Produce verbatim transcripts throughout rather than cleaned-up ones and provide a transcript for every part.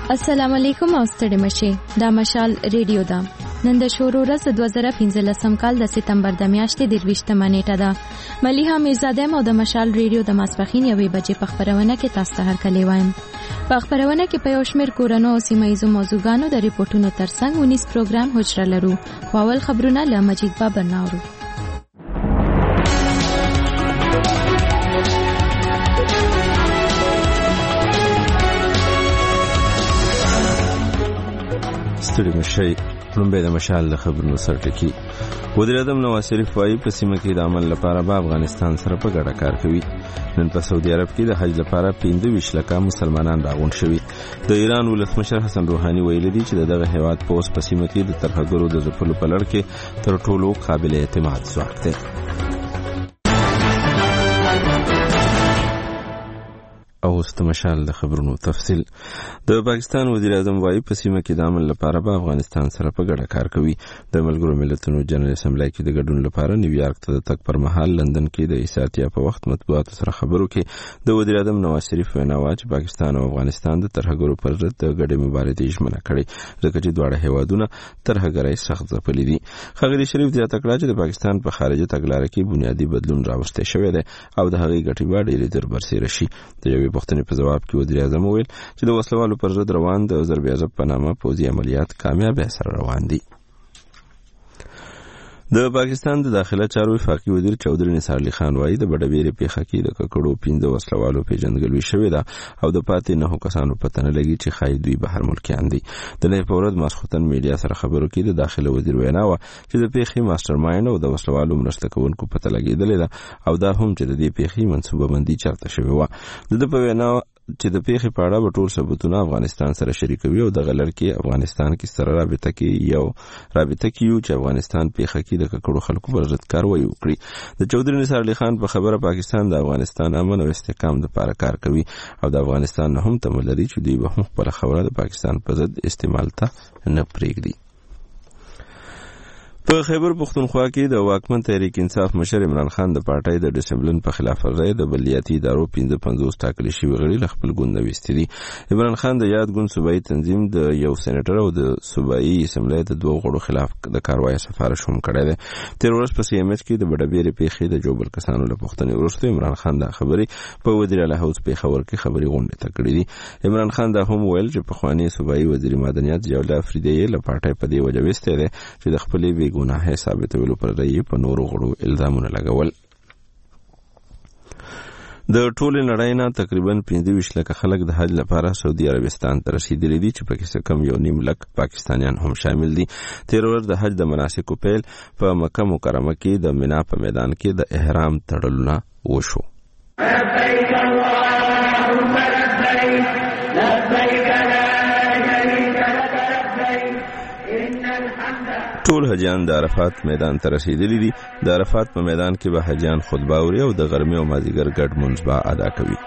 السلام علیکم او ستړي مشه. دا مشال ریډیو ده. نن د شورو ورځ دوه زره پنځلسم کال د سپتمبر د میاشتې درویشتمه نیټه ده. ملیحه میرزاده مو د مشال ریډیو د ماسپخین یوې بجې په خبرونه کې تاسو ته هرکلی وایم. په خبرونه کې په یو شمېر کورنو او سیمه ییزو موضوعګانو د ریپورتونو ترڅنګ ونیس پروګرام حجره لرو. اول خبرونه له مجید بابر ناورو. ستړي مشي لومبه د مشال د خبرونو سرټکی. وزیر اعظم نواز شریف وايي په سیمه کې د عمل لپاره به افغانستان سره په ګډه کار کوي. نن په سعودي عرب کې د حج لپاره پنځه ویشت لکه مسلمانان راغونډ شوي. د ایران ولسمشر حسن روحاني ویلي دی چې دغه هیواد په اوس په سیمه کې د ترهګرو د ځپلو په لړ کې تر ټولو قابل اعتماد ځواک دی. او استمشال د خبرونو تفصیل. د پاکستان وزیر اعظم وايي په سیمه کې د عمل لپاره به افغانستان سره په ګډه کار کوي. د ملګرو ملتونو جنرال اسمبلی کې د ګډون لپاره نیویارک ته د تګ پر مهال لندن کې د ایساتیا په وخت مطبوعاتو سره خبرو کې د وزیر اعظم نواز شریف وینا وا چې پاکستان او افغانستان د ترهګرو پر ضد د ګډې مبارزې ژمنه کړې ځکه چې دواړه هیوادونه ترهګرۍ سخت ځپلي دي. ښاغلي شریف زیاته کړه چې د پاکستان په خارجي تګلاره کې بنیادي بدلون راوستی شوی دی او د هغې ګټې به ډېرې ژر برسېره شي. د یوې پوښتنې په ځواب کې وزیر اعظم وویل چې د وسلوالو پر ضد روان د ضرب په نامه پوځي عملیات کامیاب سره روان دي. د پاکستان د داخله چارو وفاقي وزیر چودري نثار علي خان وايي د بډبېرې پیښه کې د ککړو پنځه وسلوالو پیژندګلوي شوې ده او د پاتې نهو کسانو په تنه لګي چې ښایي دوی بهر ملکیان دي. د نهه په ورځ ماسخوتن میډیا سره خبرو کې د داخله وزیر وینا وه چې د پیښې ماسټر مایند او د وسلوالو مرسته کوونکو پته لګېدلې ده او دا هم چې د دې پیښې منصوبه بندي چرته شوې وه. د ده په وینا چې د پیښې په اړه به ټول ثبوتونه افغانستان سره شریکوي او دغه لړ کې افغانستان کې سره رابطه کې یو رابطه کې یو چې افغانستان پیښه کې د ککړو خلکو پر ضد کاروایی وکړي. د چودري نثار علي خان په خبره پاکستان د افغانستان امن او استحکام لپاره کار کوي او د افغانستان نه هم تمه لري چې دوی به هم خپله خبره د پاکستان په ضد استعمال ته نه پرېږدي. په خیبر پختونخوا کې د واکمن تحریک انصاف مشر عمران خان د پارټۍ د ډسپلین په خلاف ورزۍ د بلدیاتي ادارو پنځه پنځوس ټاکلي شوي غړي له خپل ګوند ویستي دي. عمران خان د یاد ګوند صوبایي تنظیم د یو سېنیټر او د صوبایي اسمبلی د دوه غړو خلاف د کاروایي سفارش هم کړی دی. تېره ورځ په سی ایم ایچ کې د بډبېرې پیښې د جوبل کسانو له پوښتنې وروسته عمران خان دا خبرې په وزیر اعلی حوض پېښور کې خبرې غونډې ته کړې دي. عمران خان دا هم ویل چې پخواني صوبایي وزیر معدنیات ضیاءالله افریدی یې له پارټۍ په دې وجه ویستی دی چې د خپلې بې ګناهۍ ثابت ویلو پر رایې په نورو غړو الزامونه لګول. د ټولې نړۍ نه تقریبا پنځه ویشت لکه خلک د حج لپاره سعودي عربستان ته رسېدلي دي چې پکې څه کم یو نیم لک پاکستانیان هم شامل دي. تېره ورځ د حج د مناسکو پیل په مکه مکرمه کې د مینا په میدان کې د احرام تړلونه وشو. لبیک اللهم لبیک لبیک لا شریک لک لبیک ان الحمد. ټول حجیان د عرفات میدان ته رسېدلي دي. د عرفات په میدان کې به حجیان خطبه اوري او د غرمې او مازدیګر ګډ لمونځ به ادا کوي.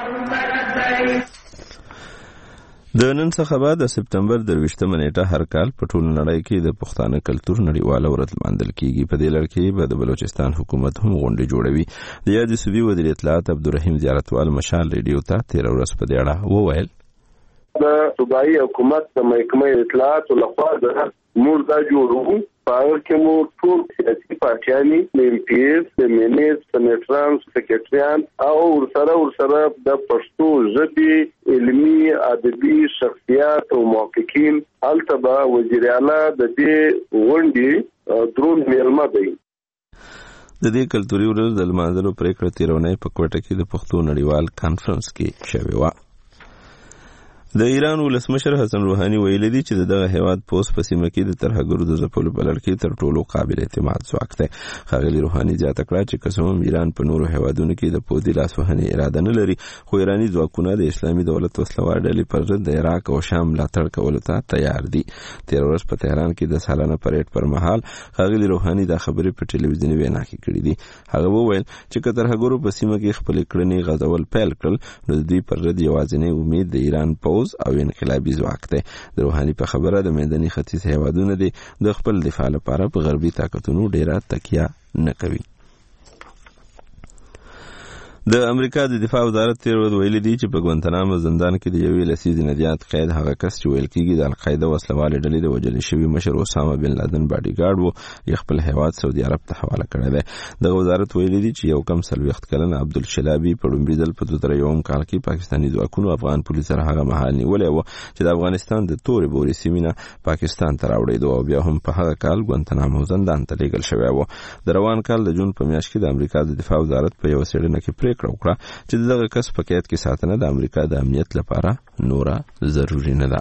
د نن څخه بعد د سپتمبر درویشتمه نیټه هر کال په ټول نړۍ کې د پښتانه کلتور نړیواله ورځ لمانځل کیږي. په دې لړ کې به د بلوچستان حکومت هم غونډې جوړوي. د یادې صوبې وزیر اطلاعات عبدالرحیم زیارتوال مشال ریډیو ته تېره ورځ په دې اړه وویل. د صوبایي حکومت د محکمه اطلاعات لخوا د موږ دا جوړو په هغه کې مو ټول سیاسي پارټیانې د ایم پی ایس د مینیز سنیټران سکرټریان او ورسره ورسره د پښتو ژبې علمي ادبي شخصیات او محققین هلته به وزیر اعلی د دې غونډې درون میلمه دی. د دې کلتوري ورځ د لمانځلو پرېکړه تېره اونۍ په کوټه کې د پښتو نړیوال کانفرنس کې شوې وه. د ایران ولسمشر حسن روحاني ویلي دی چې دغه هیواد په اوس په سیمه کې د ترهګرو د ځپلو په لړ کې تر ټولو قابل اعتماد ځواک دی. ښاغلي روحاني زیاته کړه چې که څه هم ایران په نورو هیوادونو کې د پوځي لاسوهنې اراده نه لري خو ایراني ځواکونه د اسلامي دولت وسلوال ډلې پر ضد د عراق او شام ملاتړ کولو ته تیار دي. تېره ورځ په تهران کې د سالانه پریډ پر مهال ښاغلي روحاني دا خبرې په ټلویزیوني وینا کې کړې دي. هغه وویل چې که ترهګرو په سیمه کې خپلې کړنې غځول پیل کړل نو د دوی پر ضد یوازینی امید د ایران پوځ او انقلاب ځواک دی. د روحاني په خبره د میداني ختیځ هیوادونه دي د خپل دفاع لپاره په غربي طاقتونو ډیره تکیه نه کوي. د امریکا د دفاع وزارت تیر ورځ ویلي دی چې په ګوانتانامو زندان کې د یوې لسیزې نه زیات قید هغه کس چې ویل کېږي د القاعده وسلوالې ډلې د وژل شوي مشر اسامه بن لادن باډي ګارډ و یې خپل هیواد سعودي عرب ته حواله کړی دی. دغه وزارت ویلي دی چې یو کم څلوېښت کلن عبدالشلابي په لومړي ځل په دوه زره یوم کال کې پاکستاني ځواکونو افغان پولیس سره هغه مهال نیولی و چې د افغانستان د تورې بورې سیمې نه پاکستان ته راوړېدو او بیا هم په هغه کال ګوانتانامو زندان ته لیږل شوی و. د روان کال د جون په میاشت کې د امریکا د دفاع وزارت په یوه څېړنه کې پرېکړه وکړه چې دغه کس په قید کې ساتنه د امریکا د امنیت لپاره نوره ضروري نه ده.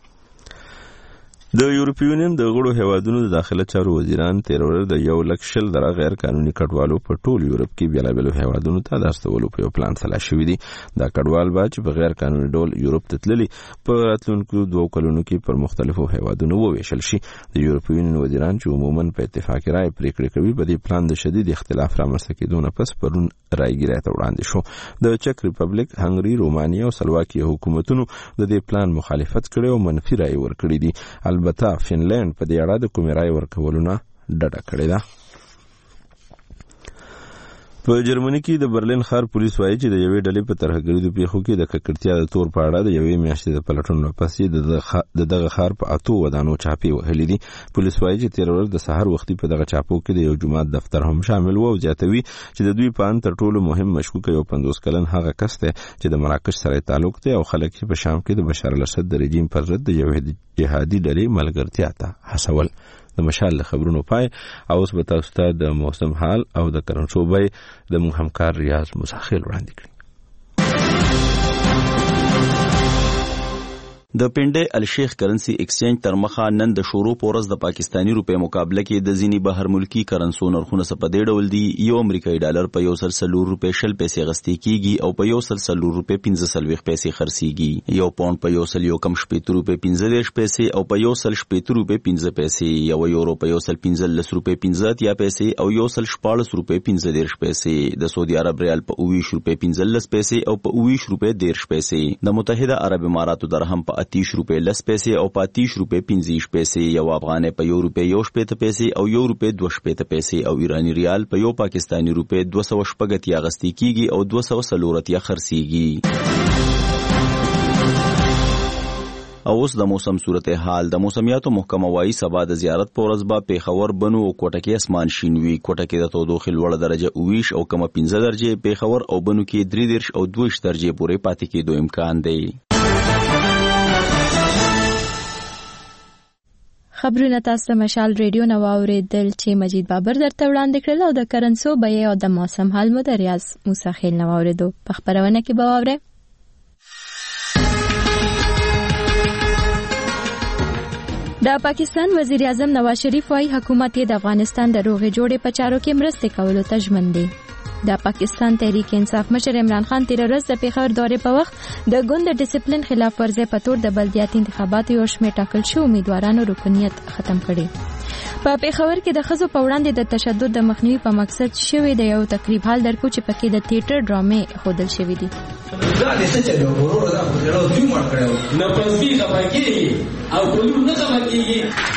د یورپي یونین د غړو هیوادونو د داخله چارو وزیران تیر ورځ د یو لک شل زره غیر قانوني کډوالو په ټول یورپ کې بیلابیلو هیوادونو ته د استولو په یو پلان سلا شوي دي. دا کډوال به چې په غیر قانوني ډول یورپ ته تللي په راتلونکو دوو کلونو کې پر مختلفو هیوادونو وویشل شي. د یورپي یونین وزیران چې عموما په اتفاقي رایې پریکړې کوي په دې پلان د شدید اختلاف رامنځته کېدو نه پس پرون رایګیرۍ ته وړاندې شو. د چک ریپبلیک، هنګري، رومانیا او سلواکیا حکومتونو د دې پلان مخالفت کړی او منفي رایې ورکړي دي. البته فنلند په دې اړه د کومې رایې ورکولو نه ډډه کړې ده. په جرمني کې د برلین ښار پولیس وایي چې د یوې ډلې په ترهګریزو پیښو کې د ککړتیا د تور په اړه د یوې میاشتې د پلټنو نه پس د دغه ښار په اتو ودانو چاپې وهلې دي. پولیس وایي چې تېره ورځ د سهار وختي په دغه چاپو کې د یو جومات دفتر هم شامل و او زیاتوي چې د دوی په اند تر ټولو مهم مشکوک یو پنځوس کلن هغه کس دی چې د مراکش سره تعلق دی او خلک یې په شام کې د بشار الاسد د رژیم پر ضد د یوې جهادي ډلې ملګرتیا ته هڅول. د مشال له خبرونو پای او اوس به تاسو ته د موسم حال او د کرنسو بیې د موږ همکار ریاض مساخیل وړاندې کړي. د پنډې الشیخ کرنسی ایکسچینج تر مخه نن د شروع پورز د پاکستانی روپې مقابله کې د ځینی بهر ملکی کرنسو نرخونه په دې ډول دي. یو امریکایي ډالر په یو سل سلور روپې شل پیسې غستې کیږي او په یو سل سلور روپې پنځه سلويخ پیسې خرڅيږي. یو پاوند په یو سل یو کم شپېته روپې پنځه دېرش پیسې او په یو سل شپېته روپې پنځه پیسې. یو یورو په یو سل پنځه لس روپې پنځه اتیا پیسې او یو سل شپاړس روپې پنځه دېرش پیسې. د سعودي عرب ریال په اوویشت روپې پنځه لس پیسې او په اوویشت روپې دېرش پیسې. د متحده عرب اماراتو درهم په اتیش روپې لس پیسې او په اتیش روپې پنځه پیسې. یو افغانۍ په یو روپې یو شپېته پیسې او یو روپې دوه شپېته پیسې او ایرانی ریال په یو پاکستانی روپې دوه سوه شپږ اتیا غستې کیږي او دوه سوه څلور اتیا خرڅیږي. او اوس د موسم صورتحال. د موسمیاتو محکمه وايي سبا د زیارت په ورځ به پیښور، بنو او کوټه کې اسمان شین وي. کوټه کې د تودوخې لوړه درجه اوویشت او کمه پنځه درجې، پیښور او بنو کې درې دېرش او دوه ویشت درجې پورې پاتې کېدو امکان دی. خبرونه تاسو مشال ریډیو نو اوریدل چې مجید بابر درته وړاندې کړل او د کرنسو بیې او د موسم حال مو د ریاض مساخیل نو اوریدو. په خبرونه کې به واورئ د پاکستان وزیر اعظم نواز شریف وايي حکومت یې د افغانستان د روغې جوړې په چارو کې مرسته کولو ته ژمن دی. د پاکستان تحریک انصاف مشر عمران خان تیر ورځ د پیښور دورې په وخت د ګوند د ډیسپلین خلاف ورزي په تور د بلدیاتي انتخاباتو یو شمېر ټاکل شوي امیدوارانو رکنیت ختم کړي. په پیښور کې د ښځو په وړاندې د تشدد د مخنیوي په مقصد شوی د یو تقریب حال درکو چې پکې د تیاتر ډرامې ښودل شوي دي. دا د څه چلو ورور دا په ډېرو ټیم ور کړو نه پسبي خپګي او کولو نه خپګي.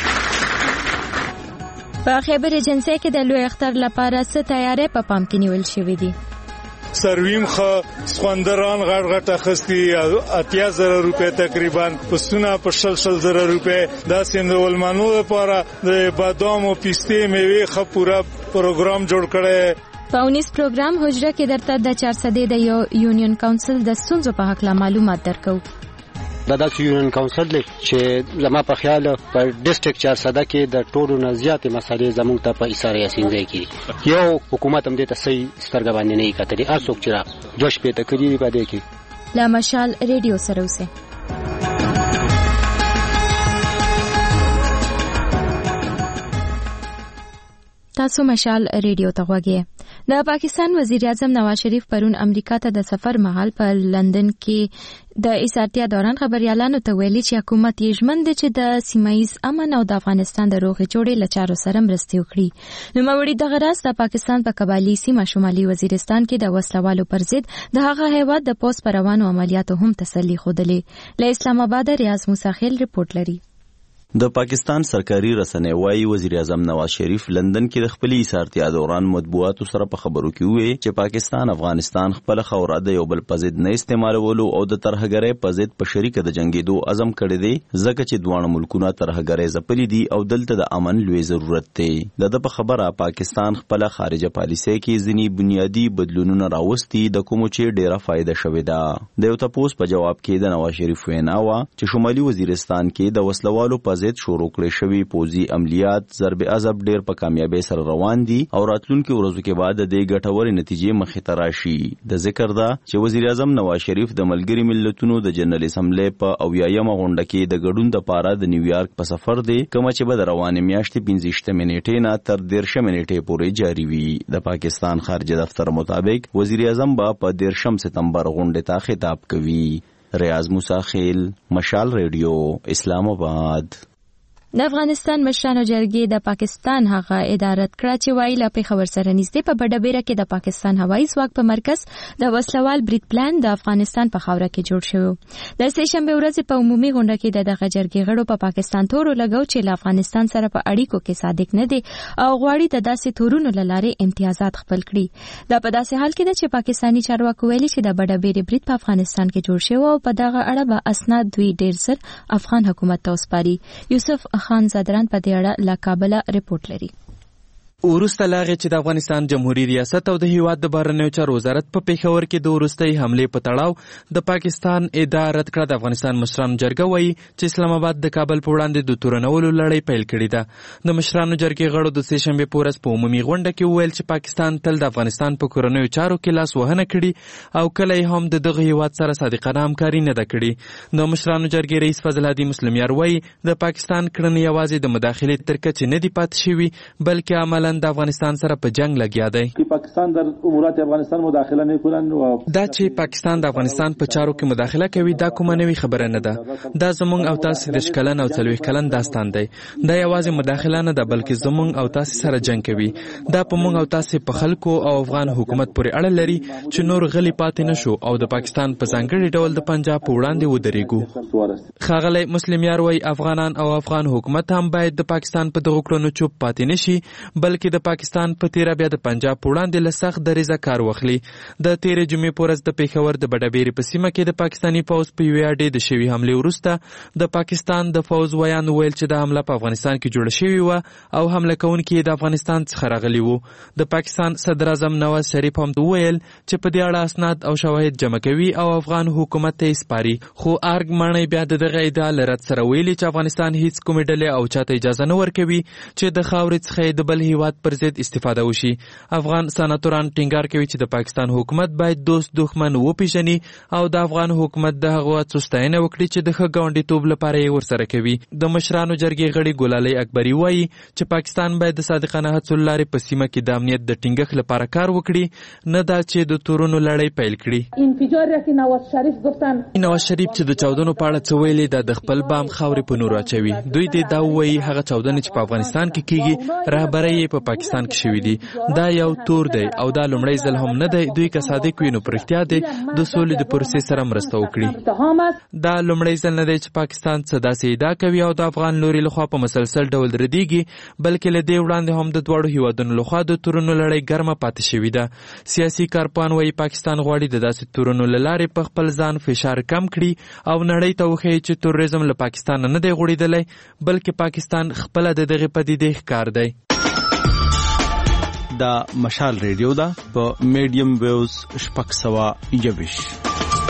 په خیبر ایجنسی کې د لوی اختر لپاره څه تیارې په پام کې نیول شوې دي. سرویم خو سخوندران غړ غټ اخستي اتیا زره روپے تقریبا پسونه په شل شل زره روپے دا سندولمانو لپاره د بادام او پسته میوه خو پورا پروګرام جوړ کړي. په اونیس پروګرام حجره کې درته د چار سدې د یو یونین کونسل د ستونزو په حق معلومات درکو. دا د یونین کونسل دی چې زما په خیال په ډیسټریکټ چار سده کې د ټولو نه زیاتې مسالې زموږ ته په ایسار یاسین ځای کې یو حکومت هم دې ته صحیح سترګه باندې نه کتلي. هر څوک چې را جوش پېته کړي په دې کې. لا مشال ریډیو سره اوسه. تاسو مشال ریډیو ته غوږی. د پاکستان وزیر اعظم نواز شریف پرون امریکا ته د سفر مهال په لندن کې د ایسارتیا دوران خبريالانو ته ویلي چې حکومت یې ژمن دی چې د سیمایي امن او د افغانستان د روغې جوړې لچارو سره مرسته وکړي. نو موري دغه راز د پاکستان په قبالي سیمه شمالي وزیرستان کې د وسلوالو پر ضد د هغه هیواد د پوس پروانو عملیاتو هم تسلی خوده. له اسلام آباد ریاض مساخیل رپورت لري. د پاکستان سرکاري رسنۍ وايي وزیر اعظم نواز شریف لندن کې د خپلې ایثارتیا دوران مطبوعاتو سره په خبرو کې وویل چې پاکستان افغانستان خپل خوره د یو بل په ضد نه استعمالولو او د ترهګرۍ په ضد په شریکه د جنگېدو عزم کړی دی ځکه چې دواړه ملکونه ترهګرۍ ځپلي دي او دلته د امن لوی ضرورت دی. د ده په خبره پاکستان خپل خارجه پالیسۍ کې ځینې بنیادي بدلونونه راوستي د کومو چې ډیره فایده شوې ده. د یو تپوس په جواب کې د نواز شریف وینا وه چې شمالي وزیرستان کې د وسلوالو په ضد شروع کړی شوي پوځي عملیات ضرب عضب ډیر په کامیابۍ سره روان دي او راتلونکي ورځو کې بعد د دې ګټورې نتیجې مخې ته راشي. د ذکر ده چې وزیر اعظم نواز شریف د ملګري ملتونو د جنرال اسمبلی په اویایمه غونډه کې د ګډون دپاره د نیویارک په سفر دی کومه چې به د روانې میاشتې پنځه نیټې نه تر دېرشمې نیټې پورې جاري وي. د پاکستان خارجه دفتر مطابق وزیر اعظم به په دېرشم ستمبر غونډې ته خطاب کوي. ریاض موسی خیل، مشال ریډیو، اسلام آباد. د افغانستان مشرانو جرګې د پاکستان هغه ادارت کړه چې وایي له پېښور سره نږدې په بډبیره کې د پاکستان هوایي ځواک په مرکز د وسلوال برید پلان د افغانستان په خاوره کې جوړ شوی. د سه شنبې ورځې په عمومي غونډه کې د دغه جرګې غړو په پاکستان تورو لګاو چې له افغانستان سره په اړیکو کې صادق نه دي او غواړي د داسې تورونو له لارې امتیازات خپل کړي. دا په داسې حال کې ده چې پاکستاني چارواکو ویلي چې د بډبیرې برید په افغانستان کې جوړ شوی او په دغه اړه به اسناد دوی ډېر زر افغان حکومت ته وسپاري. یوسف خان زادران په دې اړه له کابله رپورټ لري. وروسته لا غي چې د افغانستان جمهوریت ریاست او د هیواد د بهرنیو چارو وزارت په پیښور کې د وروستۍ حملې په تړاو د پاکستان اداره رد کړه. د افغانستان مشرانو جرګه وایي چې اسلام آباد د کابل په وړاندې د تورنولو لړۍ پیل کړې ده. د مشرانو جرګې غړو د سه شنبې په ورځ په عمومي غونډه کې وویل چې پاکستان تل د افغانستان په کورنیو چارو کې لاس وهنه کړي او کله یې هم د دغه هیواد سره صادقانه همکاري نه ده کړې. د مشرانو جرګې رئیس فضل هادي مسلمیار وایي د پاکستان کړنې یوازې د مداخلې تر کچې نه دي پاتې شوي بلکې عملاً د افغانستان سره په جنگ لګیا دی. پاکستان در امورات افغانستان مداخله نمیکنن و دا چې پاکستان د افغانستان په چارو کې مداخله کوي دا کومه نوې خبره نه ده. دا زمونږ او تاسو د شکلن او څلوېښت کلن داستان دی. دا یوازې مداخله نه ده بلکې زمونږ او تاسو سره جنگ کوي. دا په مونږ او تاسو په خلکو او افغان حکومت پورې اړه لري چې نور غلي پاتې نشو او د پاکستان په ځانګړي ډول د پنجاب په وړاندې ودرېږو. ښاغلی مسلمیار وایي افغانان او افغان حکومت هم باید د پاکستان په دغو کړنو چوپ پاتې نشي بلکې د پاکستان په تیره بیا د پنجاب په وړاندې له سخت دریځه کار واخلي. د تیرې جمعې په ورځ د پیښور د بډبیرې په سیمه کې د پاکستاني پوځ په یوې اډې د شوي حملې وروسته د پاکستان د پوځ ویان وویل چې د حمله په افغانستان کې جوړه شوې وه او حمله کوونکي یې د افغانستان څخه راغلي وو. د پاکستان صدر اعظم نواز شریف هم وویل چې په دې اړه اسناد او شواهد جمع کوي او افغان حکومت ته یې سپاري. خو ارګ ماڼۍ بیا د دغه ادعا له رد سره ویلي چې افغانستان هیڅ کومې ډلې او چاته اجازه نه ورکوي چې د خاورې څخه د بل هیواد پر ضد استفاده وشي. افغان سناتوران ټینګار کوي چې د پاکستان حکومت باید دوست دښمن وپیژني او د افغان حکومت د هغو هڅو ستاینه وکړي چې د ښه ګاونډیتوب لپاره یې ورسره کوي. د مشرانو جرګې غړي ګلالۍ اکبري وایي چې پاکستان باید د صادقانه هڅو له لارې په سیمه کې د امنیت د ټینګښت لپاره کار وکړي نه دا چې د تورونو لړۍ پیل کړي. نواز شریف چې د چاودنو په اړه څه ویلي دا د خپل بام خاورې په نور اچوي. دوی دې دا وایي هغه چاودنې چې په افغانستان کې کیږي رهبرۍ یې په پاکستان کې شوي دي. دا یو تور دی او دا لومړی ځل هم نه دی. دوی که صادق وي نو په رښتیا دی د سولې د پروسې سره مرسته وکړي. دا لومړی ځل نه دی چې پاکستان څه داسې ادعا کوي او د افغان لوري لخوا په مسلسل ډول ردیږي بلکې له دې وړاندې هم د دواړو هیوادونو لخوا د تورونو لړۍ ګرمه پاتې شوې ده. سیاسي کارپوهان وایي پاکستان غواړي د داسې تورونو له لارې په خپل ځان فشار کم کړي او نړۍ ته وښیي چې تروریزم له پاکستان نه دی غوړېدلی بلکې پاکستان خپله د دغې پدیدې ښکار دی. دا مشال ریډیو ده په میډیم ویوز شپږ سوه یوویشت.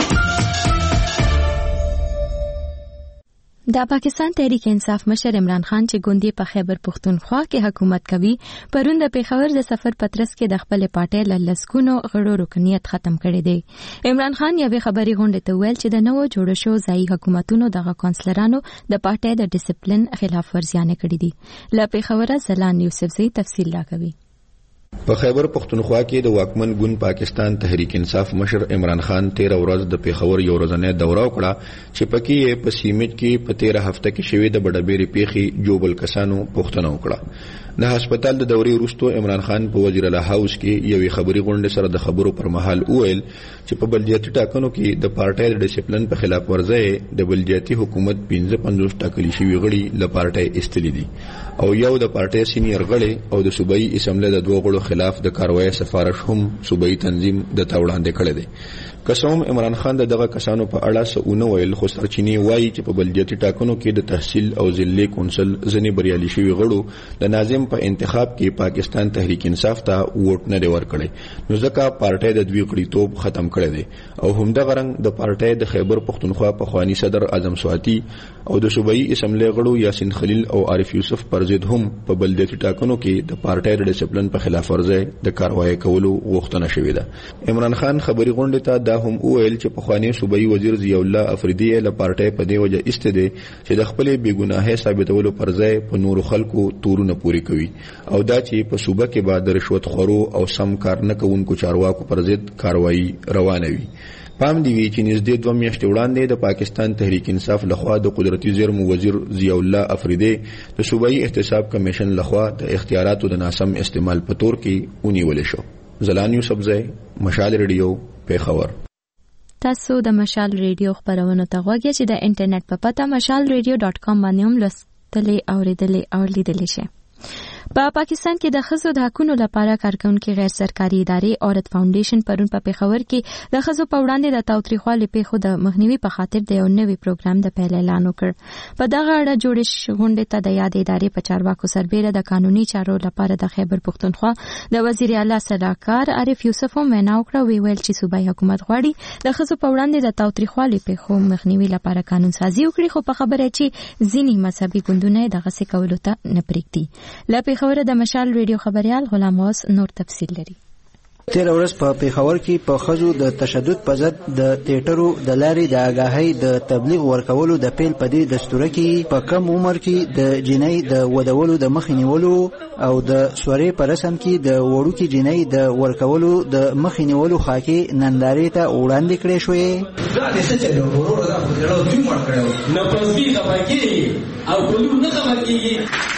د پاکستان تحریک انصاف مشر عمران خان چې ګوندې په خیبر پښتونخوا کې حکومت کوي پرون د پیښور د سفر پترس کې د خپل پارټۍ له لسګونو غړو رکنیت ختم کړی دی. عمران خان یوې خبري غونډې ته ویل چې د نوو جوړ شو ځایي حکومتونو دغه کونسلرانو د پارټۍ د ډیسپلین خلاف ورزیانه کړې دي. له پیښوره زلان یوسفزئی تفصیل راکوي. په خیبر پختونخوا کې د واکمن ګوند پاکستان تحریک انصاف مشر عمران خان تیره ورځ د پیښور یو ورځنۍ دوره وکړه چې پکې یې په سیمټ کې په تیره هفته کې شوې د بډبېرې پیښې جوبل کسانو پوښتنه وکړه. د هسپتال د دورې وروسته عمران خان په وزیر اعلی هاوس کې یوې خبري غونډې سره د خبرو پر مهال وویل چې په بلدیاتي ټاکنو کې د پارټۍ د ډیسپلین په خلاف ورزۍ د بلدیاتي حکومت پنځه پنځوس ټاکلي شوي غړي له پارټۍ ایستلي دي او یو د پارټۍ سینیر غړی او د صوبایي اسمبلی د دوه غړو خلاف د کاروایی سفارش هم صوبایي تنظیم د تا وړاندې کړی دی. قسم عمران خان دغه کسانو په اړه سونه ویل خو سرچینې وایي چې په بلدیاتي ټاکنو کې د تحصیل او ضلعي کونسل ځنې بریالي شوي غړو د ناظم په انتخاب کې پاکستان تحریک انصاف ته ووټ نه دی ورکړی نو ځکه پارټۍ د دوی غړیتوب ختم کړی دی او همدغه رنګ د پارټۍ د خیبر پختونخوا پخوانی صدر اعظم سواتی او د صوبایي اسمبلی غړو یاسین خلیل او عارف یوسف پر ضد هم په بلدیاتي ټاکنو کې د پارټۍ د ډیسپلین په خلاف ورزۍ د کاروایی کولو غوښتنه شوې ده. عمران خان خبري غونډې ته دا هم وویل چې پخوانی صوبایي وزیر ضیاء الله افریدي له پارټۍ په دې وجه ایسته دی چې د خپل بیګناهۍ ثابتولو پر ځای په نورو خلکو تورونه پوري کوي او دا چې په صوبه کې به د رشوت خورو او سم کار نه کوونکو چارواکو پر ضد کاروایی روانه وي. پام دی وی چې نږدې دوه میاشتې وړاندې د پاکستان تحریک انصاف لخوا د قدرتي زیرمو وزیر ضیاء الله افریدي د صوبایي احتساب کمیشن لخوا د اختیاراتو د ناسم استعمال په تور کې ونیول شو. زلان یوسف زئی، مشال ریډیو، پیښور. تاسو د مشال ریډیو خبرونه ته غوږی چې د انټرنیټ په پته مشال ریډیو ډاټ کام باندې هم لوستلې اوریدلې او لیدلې شئ. په پا پاکستان کې د ښځو د حقوقو لپاره کارکونکو غیر سرکاري ادارې عورت فاونډیشن پرون په پیښور کې د ښځو په وړاندې د تاوتریخوالي پیښو د مخنیوي په خاطر د یو نوي پروګرام د پیل اعلان وکړ. په دغه اړه جوړې غونډې ته د یاد ادارې په چارواکو سربېره د قانوني چارو لپاره د خیبر پختونخوا د وزیر اعلی صلاحکار عارف یوسف هم وینا وکړه. وی ویل چې صوبایي حکومت غواړي د ښځو په وړاندې د تاوتریخوالي پیښو مخنیوي لپاره قانون سازي وکړي خو په خبره چې ځینې مذهبي ګوندونه دغه څه کولو ته نه پرېږدي. له پیښور د مشال ریډیو خبريال غلام واس نور تفصیل لري. تیر ورځ په پیښور کې په ښځو د تشدد په ضد د تیټرو د لارې د آګاهۍ د تبلیغ ورکولو د پیل په دې دستور کې په کم عمر کې د جنۍ د ودولو د مخې نیولو او د سورې په رسم کې د وړوکې جنۍ د ورکولو د مخې نیولو خاکې نندارې ته وړاندې کړې شوې. دا د څه چلو ورور دا خو جوړ دوی مړ کړو نه پسبي خبرګي او کولو نه خبرګي.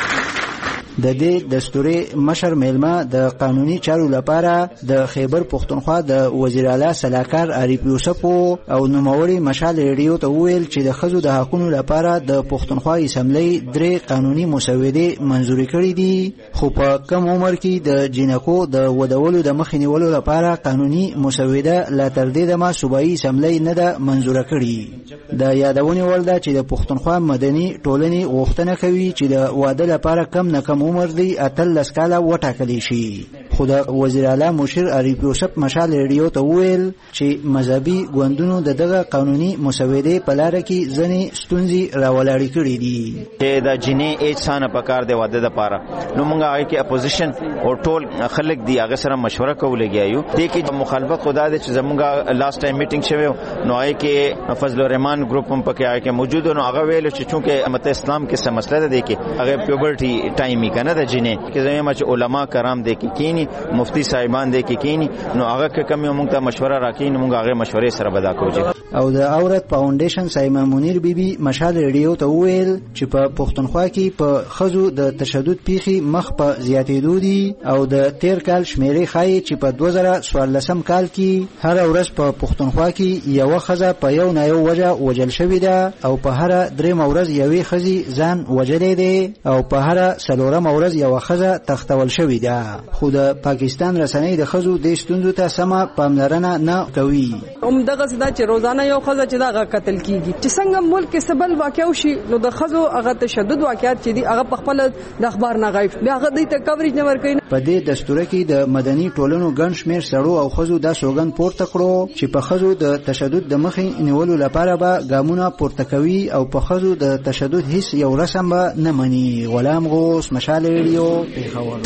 د دې دستوري مشر میلمه د قانوني چارو لپاره د خیبر پختونخوا د وزیر اعلی صلاحکار عارف یوسف او نوموړي مشال ریډیو ته ویل چې د ښځو د حقوقو لپاره د پختونخوا اسمبلی درې قانوني مسودې منزوري کړې دي خو په کم عمر کې د جنکو د ودولو د مخې نیولو لپاره قانوني مسوده لا تر دې دمه صوبایي اسمبلی نه ده منزوره کړې. د یادونې وړ ده چې د پختونخوا مدني ټولنې غوښتنه کوي چې د واده لپاره کم نه کم عمر دی اتلس کاله وټاکلی شي. خو د وزیر اعلی مشیر عارف یوسف مشال ریډیو ته ویل چې مذهبي ګوندونو د دغه قانوني مسودې په لاره کې ځینې ستونزې راولاړې کړې دي. چې د جنې ایج سانه پکار دی واده لپاره نو موږ هغه کې اپوزیشن او ټول خلک دی هغه سره مشوره کولګي یو دې کې مخالفت خدا دې چې زموږ لاست ټایم میټینګ شوی نو هغه کې فضل الرحمن ګروپ هم پکې هغه کې موجود نو هغه ویل چې چونکه امت اسلام کې څه مسله ده کې هغه پیوبرټي ټایم یې کنه د جنې کې زموږ چې علما کرام دې کې کینی مفتی صاحبان دې کې کینی نو هغه کې کم موږ ته مشوره راکې نو موږ هغه مشورې سره بدا کوو. او د عورت فاونډیشن سایمه منیر بیبي مشال ریډیو ته ویل چې په پختونخوا کې په ښځو د تشدد پیښې مخ په زیاتېدو دي او د تیر کال شمیرې ښایي چې په دوه زره څوارلسم کال کې هر ورځ په پختونخوا کې یوه ښځه په یو نه یو وجه وجل شوې ده او په هر درېیمه ورځ یوې ښځې ځان وجلی دی او په هر څلورمه ورځ یوه ښځه تختول شوې ده. خو د پاکستان رسنۍ د ښځو دې ستونزو ته سمه پاملرنه نه کوي. همدغه څه ده چې روزانه یو ښځه چې دا قتل کیږي چې څنګه ملک کې سبل واقع وشي نو د ښځو هغه تشدد واقعات چې دي هغه په خپل د اخبار نه غایب بیا هغه دې ته کوریج نه ورکوي. په دې دستور کې د مدني ټولنو ګڼ شمېر سړو او ښځو دا سوګند پورته کړو چې په ښځو د تشدد د مخې نیولو لپاره به ګامونه پورته کوي او په ښځو د تشدد هیڅ یو رسم به نه مني. غلام غوث، مشال ریډیو، پیښور.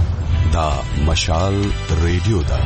دا مشال ریډیو ده.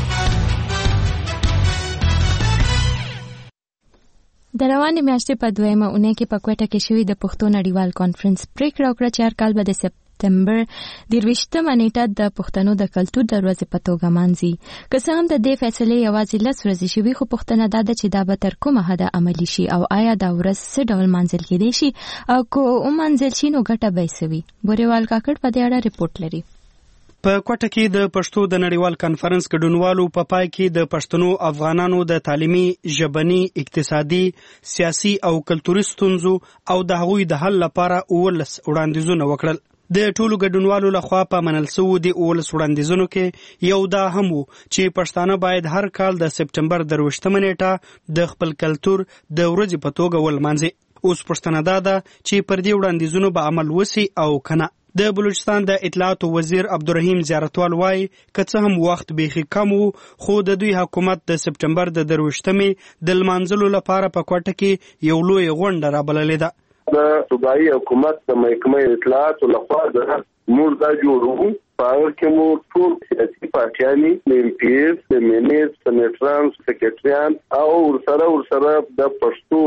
د روانې میاشتې په دویمه اونۍ کې په کوټه کې شوې د پښتو نړیوال کانفرنس پریکړه وکړه چې هر کال به د سپتمبر درویشتمه نیټه د پښتنو د کلتور د ورځې په توګه مانځي. که څه هم د دې فیصلې یوازې لس ورځې شوي، خو پوښتنه دا ده چې دا به تر کومه حده عملي شي او آیا دا ورځ څه ډول مانځل کېدی شي او که ومانځل شي نو ګټه به یې څه وي. بوریوال کاکړ په دې اړه رپورټ لري. په کوټه کې د پښتو د نړیوال کانفرنس ګډونوالو په پای کې د پښتنو افغانانو د تعلیمي، ژبني، اقتصادي، سیاسي او کلتوري ستونزو او د هغوی د حل لپاره اوولس وړاندیزونه وکړل. د ټولو ګډونوالو لخوا په منل شوو د اوولس وړاندیزونو کې یو دا هم و چې پښتانه باید هر کال د سپتمبر درویشتمه نیټه د خپل کلتور د ورځې په توګه ولمانځي. اوس پښتنه دا ده چې پر دې وړاندیزونو به عمل وسي او کنه. د بلوچستان د اطلاعاتو وزیر عبدالرحیم زیارتوال وایي که څه هم وخت بیخي کم و، خو د دوی حکومت د سپتمبر د درویشتمې د لمانځلو لپاره په کوټه کې یو لوی غونډه رابللې ده. د صوبایي حکومت د محکمې اطلاعاتو لخوا د موږ دا جوړو په هغه کې مو ټول سیاسي پارټیانې د ایم پی ایس، د مینیز، سنیټران، سکرټریان او ورسره ورسره د پښتو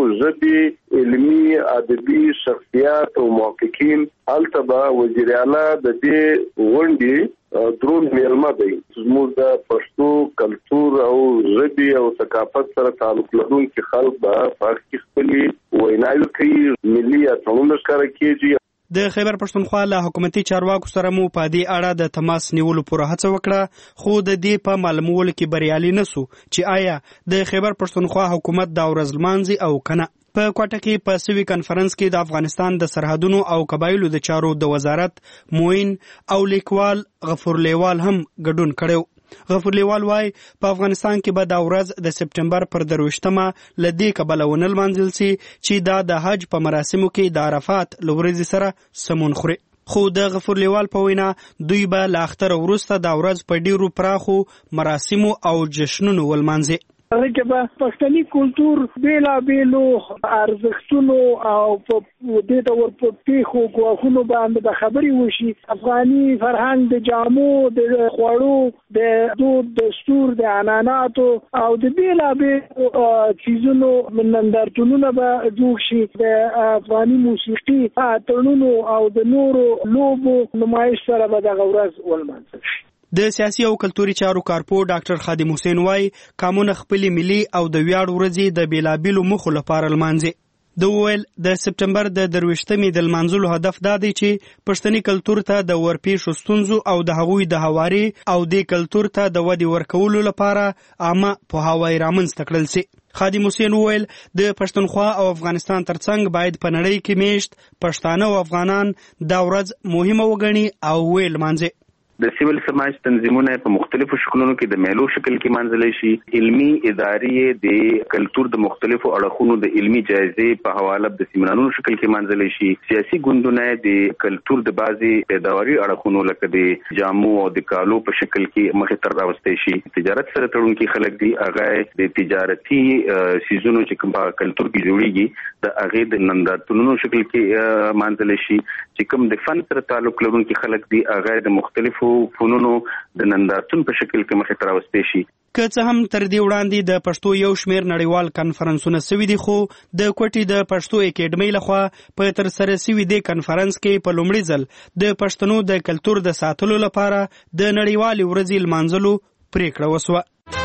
ژبې علمي ادبي شخصیات او محققین هلته به وزیر اعلی د دې غونډې درون میلمه دی. زموږ د پښتو کلتور او ژبې او ثقافت سره تعلق لرونکي خلک به په هغه کې خپلې ویناوې کوي، ملي اتڼونه ښکاره کېږي. د خیبر پښتونخوا له حکومتي چارواکو سره مو په دې اړه د تماس نیولو پوره هڅه وکړه، خو د دې په معلومولو کې بریالي نسو چې آیا د خیبر پښتونخوا حکومت دا ورځ لمانځي او کنه. په کوټه کې په سوي کانفرنس کې د افغانستان د سرحدونو او قبایلو د چارو د وزارت موین او لیکوال غفور لیوال هم ګډون کړو. غفور لیوال وای په افغانستان کې به دا ورځ د سپتمبر پر درویشتمه له دې کبله ونه لمانځل سي چې دا د حج په مراسمو کې د عرفات له ورځې سره سمون خوري. خو د غفور لیوال په وینا دوی به له اختر وروسته دا ورځ په ډیرو پراخو مراسمو او جشنونو ولمانځي. هغه کې به پښتني کلتور بیلا بیلو ارزښتونو او په دې ته ورپورتي خو غوښنو باندې د خبري وشي. افغاني فرهنګ د جامو، د خوړو، د دود، دستور، د عنعناتو او د بیلا بیلو چیزونو نندارتونونه به جوړ شي. د افغاني موسیقي اتڼونو او د نورو لوبو نمایش سره به دغه ورځ ولمانځل شي. د سیاسي او کلتوري چارو کارپو ډاکټر خادم حسین وای قانون خپل ملي او د ویاړ ورځې د بیلابیلو مخو لپاره لمانځي. د ویل د سپتمبر د درویشتمې د لمانځلو هدف دا دی چې پښتني کلتور ته د ورپېښو ستونزو او د هغوی د هواري او د کلتور ته د ودې ورکولو لپاره عامه پوهاوی رامنځته کړل سي. خادم حسین ویل د پښتونخوا او افغانستان ترڅنګ باید په نړۍ کې میشت پښتانه او افغانان دا ورځ مهمه وګڼي او ویل مانځي. د سیول سماج تنظیمونه په مختلفو شکلونو کې د میلو شکل کې منځلې شي. علمی ادارې د کلتور د مختلفو اړخونو د علمی جایزې په حواله د سیمینارونو شکل کې منځلې شي. سیاسي ګوندونه د کلتور د بازي پیداواري اړخونو لکه د جامو او د کالو په شکل کې مخې ته راوستي شي. تجارت سره تړونکي خلک دي هغه د تجارتي سيزونو چې کوم په کلتور کې جوړيږي د هغه د نندارتونونو شکل کې منځلې شي. چې کوم د فن سره تعلق لرونکي خلک دي هغه د مختلفو فنونو د نندارتون په شکل کې مخې ته راوستي شي. که څه هم تر دې وړاندې د پښتو یو شمېر نړیوال کانفرنسونه سوي دي، خو د کوټې د پښتو اکیډمۍ لخوا په ترسره سوي دې کنفرانس کې په لومړي ځل د پښتنو د کلتور د ساتلو لپاره د نړیوالې ورځې لمانځلو پریکړه وسوه.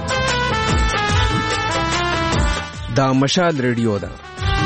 دا مشال ریډیو ده.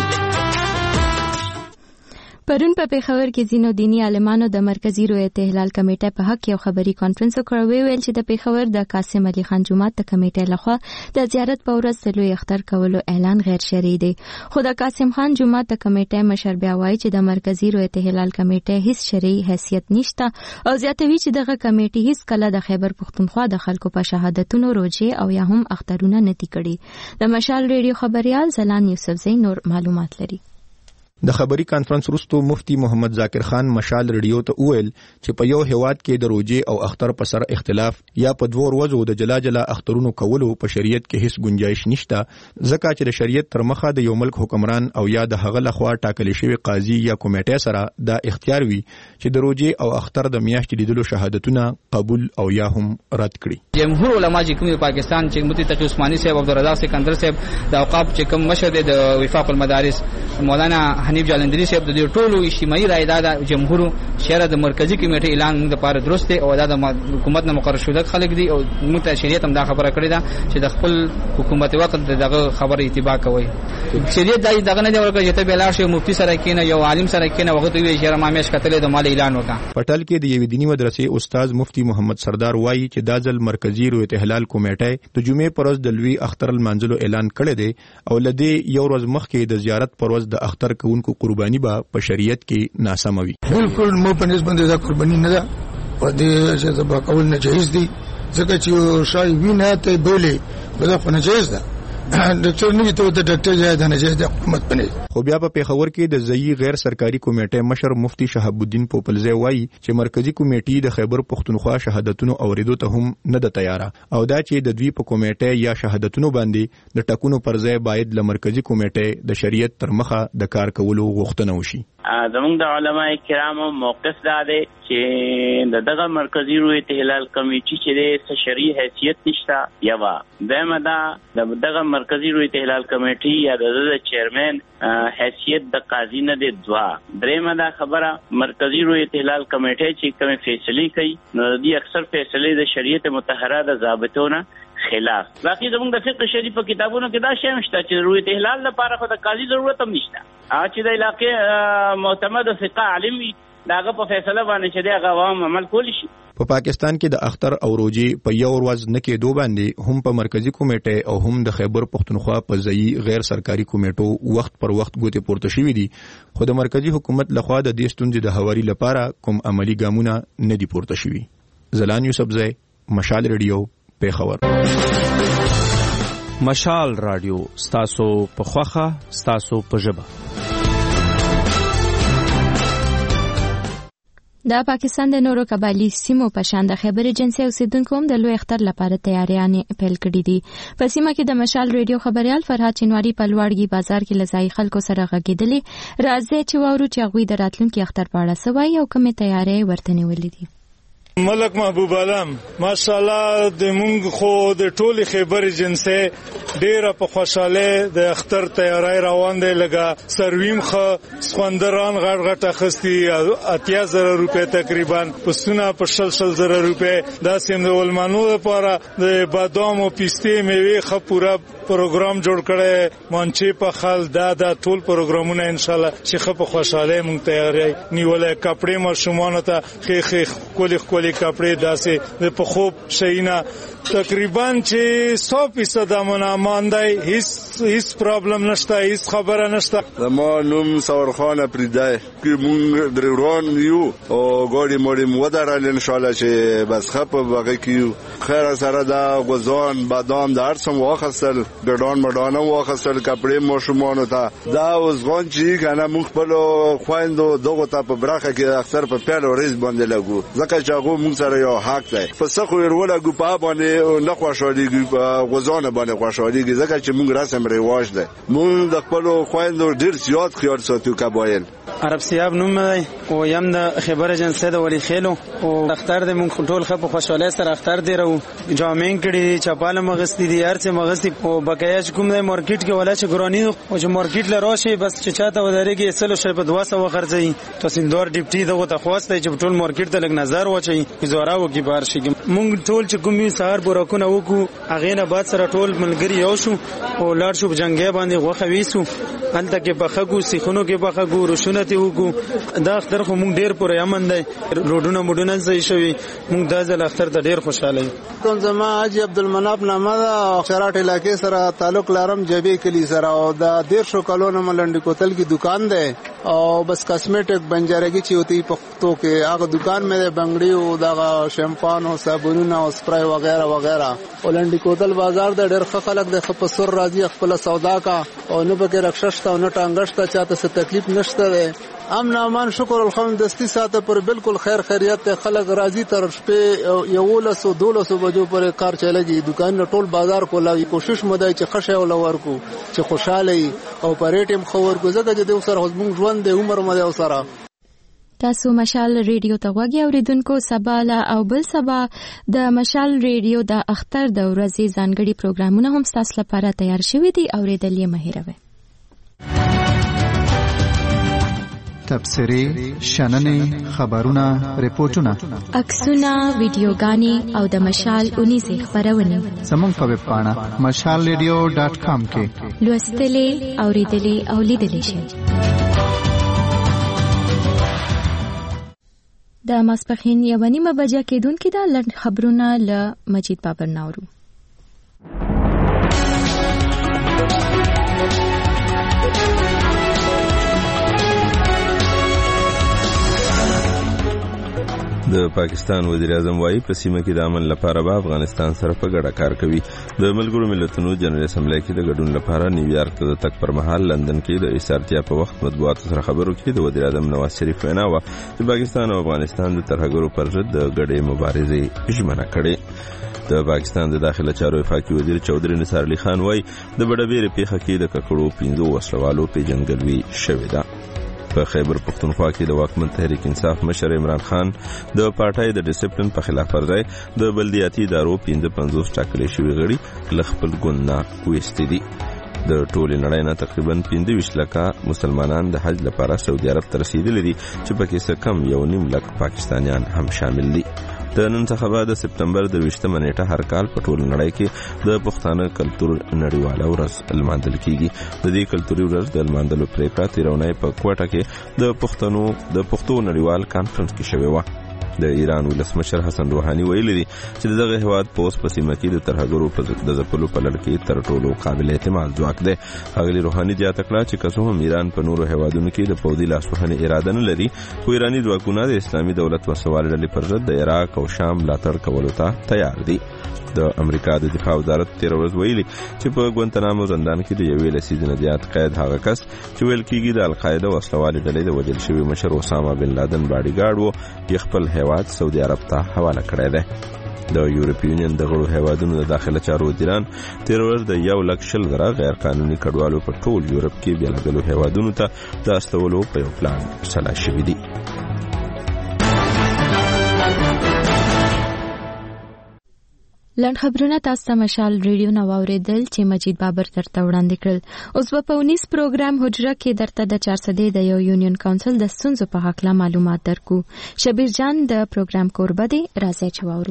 پرون په پیښور کې ځینو دینی عالمانو د مرکزی رویت احلال کمیټې په حق یو خبري کانفرنس وکړ. ویل چې د پیښور د قاسم علي خان جومات د کمیټې لخوا د زیارت په ورځ لوی اختر کولو اعلان غیر شرعي دی. خو د قاسم خان جومات د کمیټې مشر بیا وایي چې د مرکزی رویت احلال کمیټې هیڅ شرعي حیثیت نشته او زیاتوي چې دغه کمیټې هیڅ کله د خیبر پښتونخوا د خلکو په شهادتونو روزې او یا هم اخترونه نه دي کړي. د مشال ریډیو خبريال زلان یوسفزئی نور معلومات لري. د خبري کانفرنس وروسته مفتي محمد ذاکر خان مشال ریډیو ته وویل چې په یو هیواد کې د روزې او اختر په سر اختلاف یا په دوه ورځو د جلا جلا اخترونو کولو په شریعت کې هیڅ گنجائش نشته، ځکه چې د شریعت تر مخه د یو ملک حکمران او یا د هغه لخوا ټاکل شوی قاضي یا کمیټه سره دا اختیار وي چې د روزې او اختر د میاشتې لیدلو شهادتونه قبول او یا هم رد کړي. جمهور علما چې کوم پاکستان چې مفتي تقی عثماني صاحب عبدالرزاق سکندر صاحب د اوقاف چې کوم مشر د وفاق المدارس مولانا حنیف جالندری صاحب د ټولو اجتماعي رائے د جمهور شهر د مرکزی کمیټې اعلان موږ لپاره درست دی او دا د حکومت نه مقرر شوی خلک دي او موږ ته شریعت هم دا خبره کړې ده چې د خپل حکومت وخت دغه خبره اتباع کوي. شریعت دای دغه نه ورکړي چې ته بلار شي مفتی سره کینه یو عالم سره کینه وخت وی چې ما مېش کتلې د مال اعلان وکړه. پټل کې د یوې دینی مدرسې استاد مفتی محمد سردار وایي چې دا ځل مرکزی رویت احلال کمیټه د جمعې پر ورځ د لوی اختر المنزلو اعلان کړی دی او لدی یو ورځ مخکې د زیارت پر ورځ د اختر کوونکو قرباني به په شریعت کې ناسم وي. بالکل مو په نسبت د قرباني نه ده په دې چې د باقول نه جایز دي ځکه چې شای وینه ته بولې بل خو نه جایز ده د چرنی ته د ډاکټر ځای د نه جایز د حکومت پنه. خو بیا په پیښور کې د ځای غیر سرکاري کمیټې مشر مفتی شهاب الدین پوپلزی وایي چې مرکزی کمیټې د خیبر پښتونخوا شهادتونو اوریدو ته هم نه د تیاره او دا چې د دوی په کمیټې یا شهادتونو باندې د ټاکنو پر ځای باید له مرکزی کمیټې د شریعت تر مخه د کار کولو غوښتنه وشي. زمونږ د علماء کرامو موقف دا دی چې دغه مرکزی رویت احلال کمیټې چې د شرعي حیثیت نشته یوا دمه دا دغه مرکزی رویت احلال کمیټې یا د چیرمن حیثیت د قاضي نه دی دوا درېمه دا خبره مرکزی رویت احلال کمیټې چې کوم فیصله کوي نو د اکثر فیصله د شریعت مطهره د ضابطونو خلاف. باقي زموږ د فقه شریف په کتابونو کې دا شی مشته چې رویت احلال لپاره خو د قاضي ضرورت هم نشته. هغه چې د علاقې معتمد فقه عالم وي داغه په فیصله باندې چې د عوام عمل کولی شي. په پاکستان کې د اختر او روزي په یو ورځ نه کې دوه باندې هم په مرکزی کمیټه او هم د خیبر پښتونخوا په ځای غیر سرکاري کمیټو وخت پر وخت ګوتې پورته شوې دي خو د مرکزی حکومت لخوا د دې ستونزې د هواري لپاره کوم عملی ګامونه نه دي پورته شوي. زلان یوسفزی، مشال ریډیو، پیښور. مشال رادیو ستاسو په خوخه ستاسو په ژبه. د پاکستان د نورو قبایلی سیمو په شان د خیبر ایجنسی اوسیدونکو هم د لوی اختر لپاره تیاریانې پیل کړې دي. په سیمه کې د مشال ریډیو خبريال فرهاد چنواری په لوړګي بازار کې لزای خلکو سره غږیدلې راځي چې وورو چې غوي د راتلونکي اختر په اړه سوي او کومه تیاری ورته نیولې دي. ملک محبوب عالم ماشاءالله د مونږ خو د ټولي خیبر ایجنسی ډیره په خوشاله د اختر تیاری روان دی. لګه سرویم خو سخوندران غړ غټه خستی اتیا زره روپے تقریبا پسونه په شل شل زره روپے دا سیم د ولمانو لپاره د بادام او پیستې میوه خو پورا پروګرام جوړ کړي مونچې په خل دا دا ټول پروګرامونه ان شاء الله چې خو په خوشاله مونږ تیاری نیولې کپڑے مشمون ته خې خې کولی کولی کپڑے داسې د په خوب شینا تقریبا چې سو فیصد امانه ماندای هیڅ هیڅ پرابلم نشته هیڅ خبره نشته. زما نوم ثور خان پریدای کې مونږ درون یو او ګاډي مړی مو درال ان شاء الله چې بس خپ بغه کیو خیر سره دا غوزان بادام د ارسم واخصل ګډون مډانه واخصل کپڑے مو شمونه ته دا وزغون چې کنه مونږ په خويندو دغه ته په برخه کې اکثر په پیل ورځ باندې لګو ځکه چې هغه مونږ سره یو حق دی فسخو ورول ګو په باندې نه خوشاليږي غوزانه باندې خوشاليږي ځکه چې مونږ رسم رواج دی مونږ د خپل خويندو ډیر زیات خیال ساتو قبایل. عرب سیاب نوم دی او یم د خیبر ایجنسی د ولی خېلو او اختر د مونږ ټول خپ خوشاله سره اختر دی رو جامین کړي چپاله مغستی دي هر څه مغستی او بقایش کوم د مارکیټ کې ولا چې ګرانی او چې مارکیټ لراشه بس چې چاته ودرېږي اصل شی په دوه سو خرڅي تحصیلدار ډیپټي دغه ته خواسته چې ټول مارکیټ ته لګ نظر وچي گزاره وکي بار شي مونږ ټول چې کومي سهار بورکونه وکړو اغه نه بعد سره ټول ملګری یو شو او لاړ شو جنگي باندې غوخه ویسو هلته کې بخګو سیخونو کې بخګو رشونه ته وکړو دا اختر خو مونږ ډیر پورې امن دی روډونه مډونه صحیح شوی مونږ دا ځل اختر ته ډیر خوشاله یو. کوم زما حاجی عبدالمناب نامه دا شراټ علاقې سره تعلق لرم جبی کلی سره او دا ډیر شو کلونه ملنډي کوتل کی دکان ده او بس کاسمیټک بنجارګي چې ہوتی پختو کې هغه دکان مې بنگړي او دا شیمپان او صابون او سپرای وغیرہ وغیرہ ولندي کوتل بازار د ډېر خلک د خپسور راځي خپل سودا کا او نو به کې رخصت او نه ټانګشت چاته څه تکلیف نشته ده امن امان شکر الحمدستی ساته پر بالکل خیر خیریت خلک راضی تر شپې یو لسو دولسو بجو پر کار چلےږي دکان ټول بازار کولاوي کوشش مدای چې خشه ول ورکو چې خوشاله او پریټم خبر کو زګه د سره حزبون ژوند د عمر مده سره. تاسو مشال ریډیو ته وګورئ اوریدونکو سبا لا او بل سبا د مشال ریډیو د اختر د ورځې ځانګړي پروګرامونه هم تاسو لپاره تیار شوي دي اوریدل یې مهیروي. تبصرې شننې خبرونه ریپورتونه عکسونه ویډیوګانې او د مشال اونیزې خبرونه زموږ په ویب پاڼه مشال ریډیو ډاټ کام کې لوستلې اوریدلې او لیدلې شئ. د ماسپخین یو نیمه بجه کېدونکې ده. لنډ خبرونه له مجید بابر ناورو. د پاکستان وزیر اعظم وايي په سیمه کې د امن لپاره به افغانستان سره په ګډه کار کوي. د ملګرو ملتونو جنرال اسمبلی کې د ګډون لپاره نیویارک ته د تګ پر مهال لندن کې د ایثارتیا په وخت مطبوعاتو سره خبرو کې د وزیر اعظم نواز شریف وینا وه چې پاکستان او افغانستان د ترهګرو پر ضد د ګډې مبارزې ژمنه کړې. د پاکستان د داخله چارو وفاقي وزیر چودري نثار علي خان وايي د بډبېرې پیښه کې د ککړو پنځو وسلوالو پیژندګلوي شوې ده. په خیبر پختونخوا کې د واکمن تحریک انصاف مشر عمران خان د پارټای د ډیسپلین په خلاف ورځي د بلدیاتي ادارو پنځه پنځوس ټاکلي شوي غړي له خپل ګوند نه ویستي دي. د ټولې نړۍ نه تقریبا پنځه ویشت لکه مسلمانان د حج لپاره سعودي عرب ته رسیدلي دي چې پکې څه کم یو نیم لک پاکستانیان هم شامل دي. د نن څخه بعد د سپتمبر د ویشتمه نیټه هر کال په ټول نړۍ کې د پښتانه کلتور نړیواله ورځ لمانځل کیږي. د دې کلتوري ورځ د لمانځلو پریکړه تیرونی په کوټه کې د پښتنو د پښتو نړیوال کانفرنس کې شوې وه. د ایران ولسمشر حسن روحاني ویلي دي چې دغه هیواد په اوس په سیمه کې د ترهګرو په ضد د ځپلو په لړ کې تر ټولو قابل اعتماد ځواک دی. ښاغلي روحاني زیاته کړه چې که څه هم ایران په نورو هیوادونو کې د پوځي لاسوهنې اراده نه لري، خو ایراني ځواکونه د اسلامي دولت وسوال ډلې پر ضد د عراق او شام ملاتړ کولو ته تیار دي. د امریکا د دفاع وزارت تیر ورځ ویلي چې په ګوانتنامو زندان کې د یوې لسیزې نه زیات قید هغه کس چې ویل کېږي د القاعده وسلوالې ډلې د وژل شوي مشر اسامه بن لادن باډیګارډ و یې خپل هیواد سعودي عرب ته حواله کړی دی. د یورپی یونین د غړو هیوادونو د داخله چارو وزیران تیر ورځ د یو لک شل زره غیر قانوني کډوالو په ټول یورپ کې بېلابېلو هیوادونو ته د استولو په یو پلان سلا شوي دي. لنډ خبرونه تاسو ته مشال ریډیو نو اوریدل چې مجید بابر درته وړاندې کړل. اوس په اونیس پروګرام حجره کې درته د چار سده د یو یونین کونسل د ستونزو په حق لا معلومات درکو. شبیر جان د پروګرام کوربه دی، راځي چې واورو.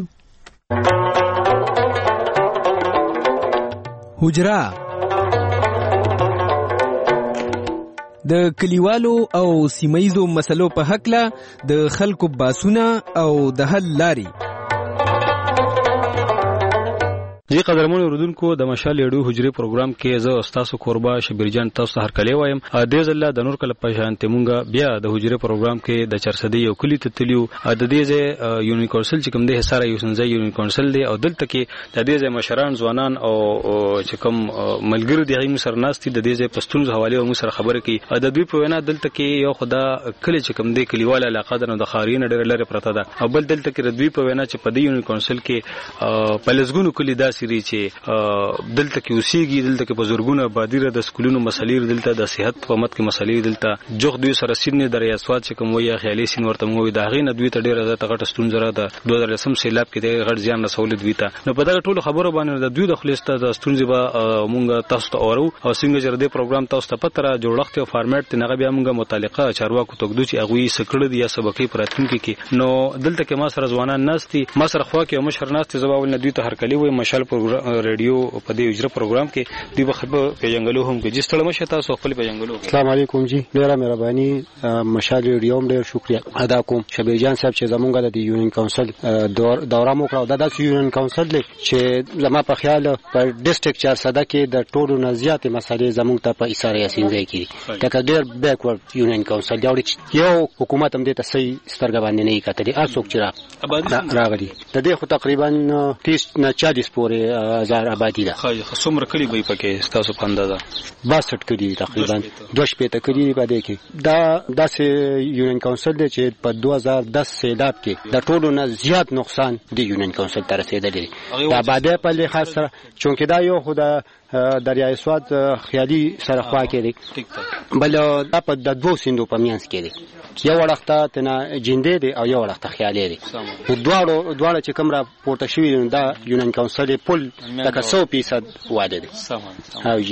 حجره د کلیوالو او سیمایزو مسلو په حق لا د خلکو باسونه او د حل لاري. جی قدرمن اوردونکو د مشال ریډیو حجره پروګرام کې زه استاد کوربه شبیر جان تاسو هر کله وایم د دې ځله د نور کله په شان ته مونږه بیا د حجره پروګرام کې د چرسدي یو کلی ته تلیو د دې ځای یونین کونسل چې کوم د حصار یو سنځي یونین کونسل دی او دلته کې د دې ځای مشران ځوانان او چې کوم ملګری دی هم سره ناستي د دې ځای پښتون حواله او سره خبره کوي. د دوی په وینا دلته کې یو خدا کلی چې کوم دی کلیواله علاقه ده د خارین ډېر لري پرته ده او بل دلته کې د دوی په وینا چې په دې یونین کونسل کې پلسګونو کلی دا سری چې دلته کې اوسېږي، دلته کې بزرګونه بادیره د سکولونو مسلې دلته د صحت په مت کې مسلې دلته جوخ دوی سره سینې د ریاست چې کوم ویا خیالي سین ورته مو د غینه دوی ته ډیره زړه غټ ستونزه را ده دوه هزار لسم سیلاب کې د غټ زیان رسول دوی ته. نو په دا ټولو خبرو باندې د دوی د خلیسته د ستونزې به مونږ تاسو ته اورو او څنګه چې د پروګرام تاسو ته پته را جوړښت او فارمیټ ته نه بیا مونږه متعلقه چارواکو توګدو چې اغوی سکړه دي یا سبقې پراتونکو کې. نو دلته کې ما سره ځوانان ناشتي ما سره خوا کې مشر ناشتي زباول نه دوی ته هر کلی وي مشال پروګرام ریډیو په دې اجرا پروګرام کې دوی به خبر پیژنګلو هم کې جس تړمه شته تاسو خپل پیژنګلو. السلام علیکم جی ډیره مهرباني مشال ریډیو هم ډیر شکریا ادا کوم. شبیر جان صاحب چې زمونږ د یونین کونسل دوره مو کړو دا د یونین کونسل دی چې زما په خیال په ډیسټریکټ چار سده کې د ټولو نه زیاتې مسالې زمونږ ته په اشاره یاسین ځای کې دا کډیر بیکورډ یونین کونسل دی یو حکومت هم دې ته صحیح سترګ باندې نه کتلې اسوک چې راغلي د دې خو تقریبا تیس نه چالیس پورې هزار آبادی ده. خو څومره کلی به پکې تاسو په اندازه باسط کلی تقریبا دوه شپېته کلی باندې کې دا داسې یونین کونسل دی چې په دوه هزار دس سیلاب کې د ټولو نه زیات نقصان د یونین کونسل ته رسیدلی د آبادی په لحاظ سره چونکې دا یو خو د دریای سواد خیالي سره خوا کې دی بل دا په د دوو سیندو په منځ کې دی یو وړخته تنه جندې دی او یو وړخته خیالي دی. دواړو دواړه چې کوم را پورته شوي دا یونین کونسل پل تک سو فیصد واده دی. او جی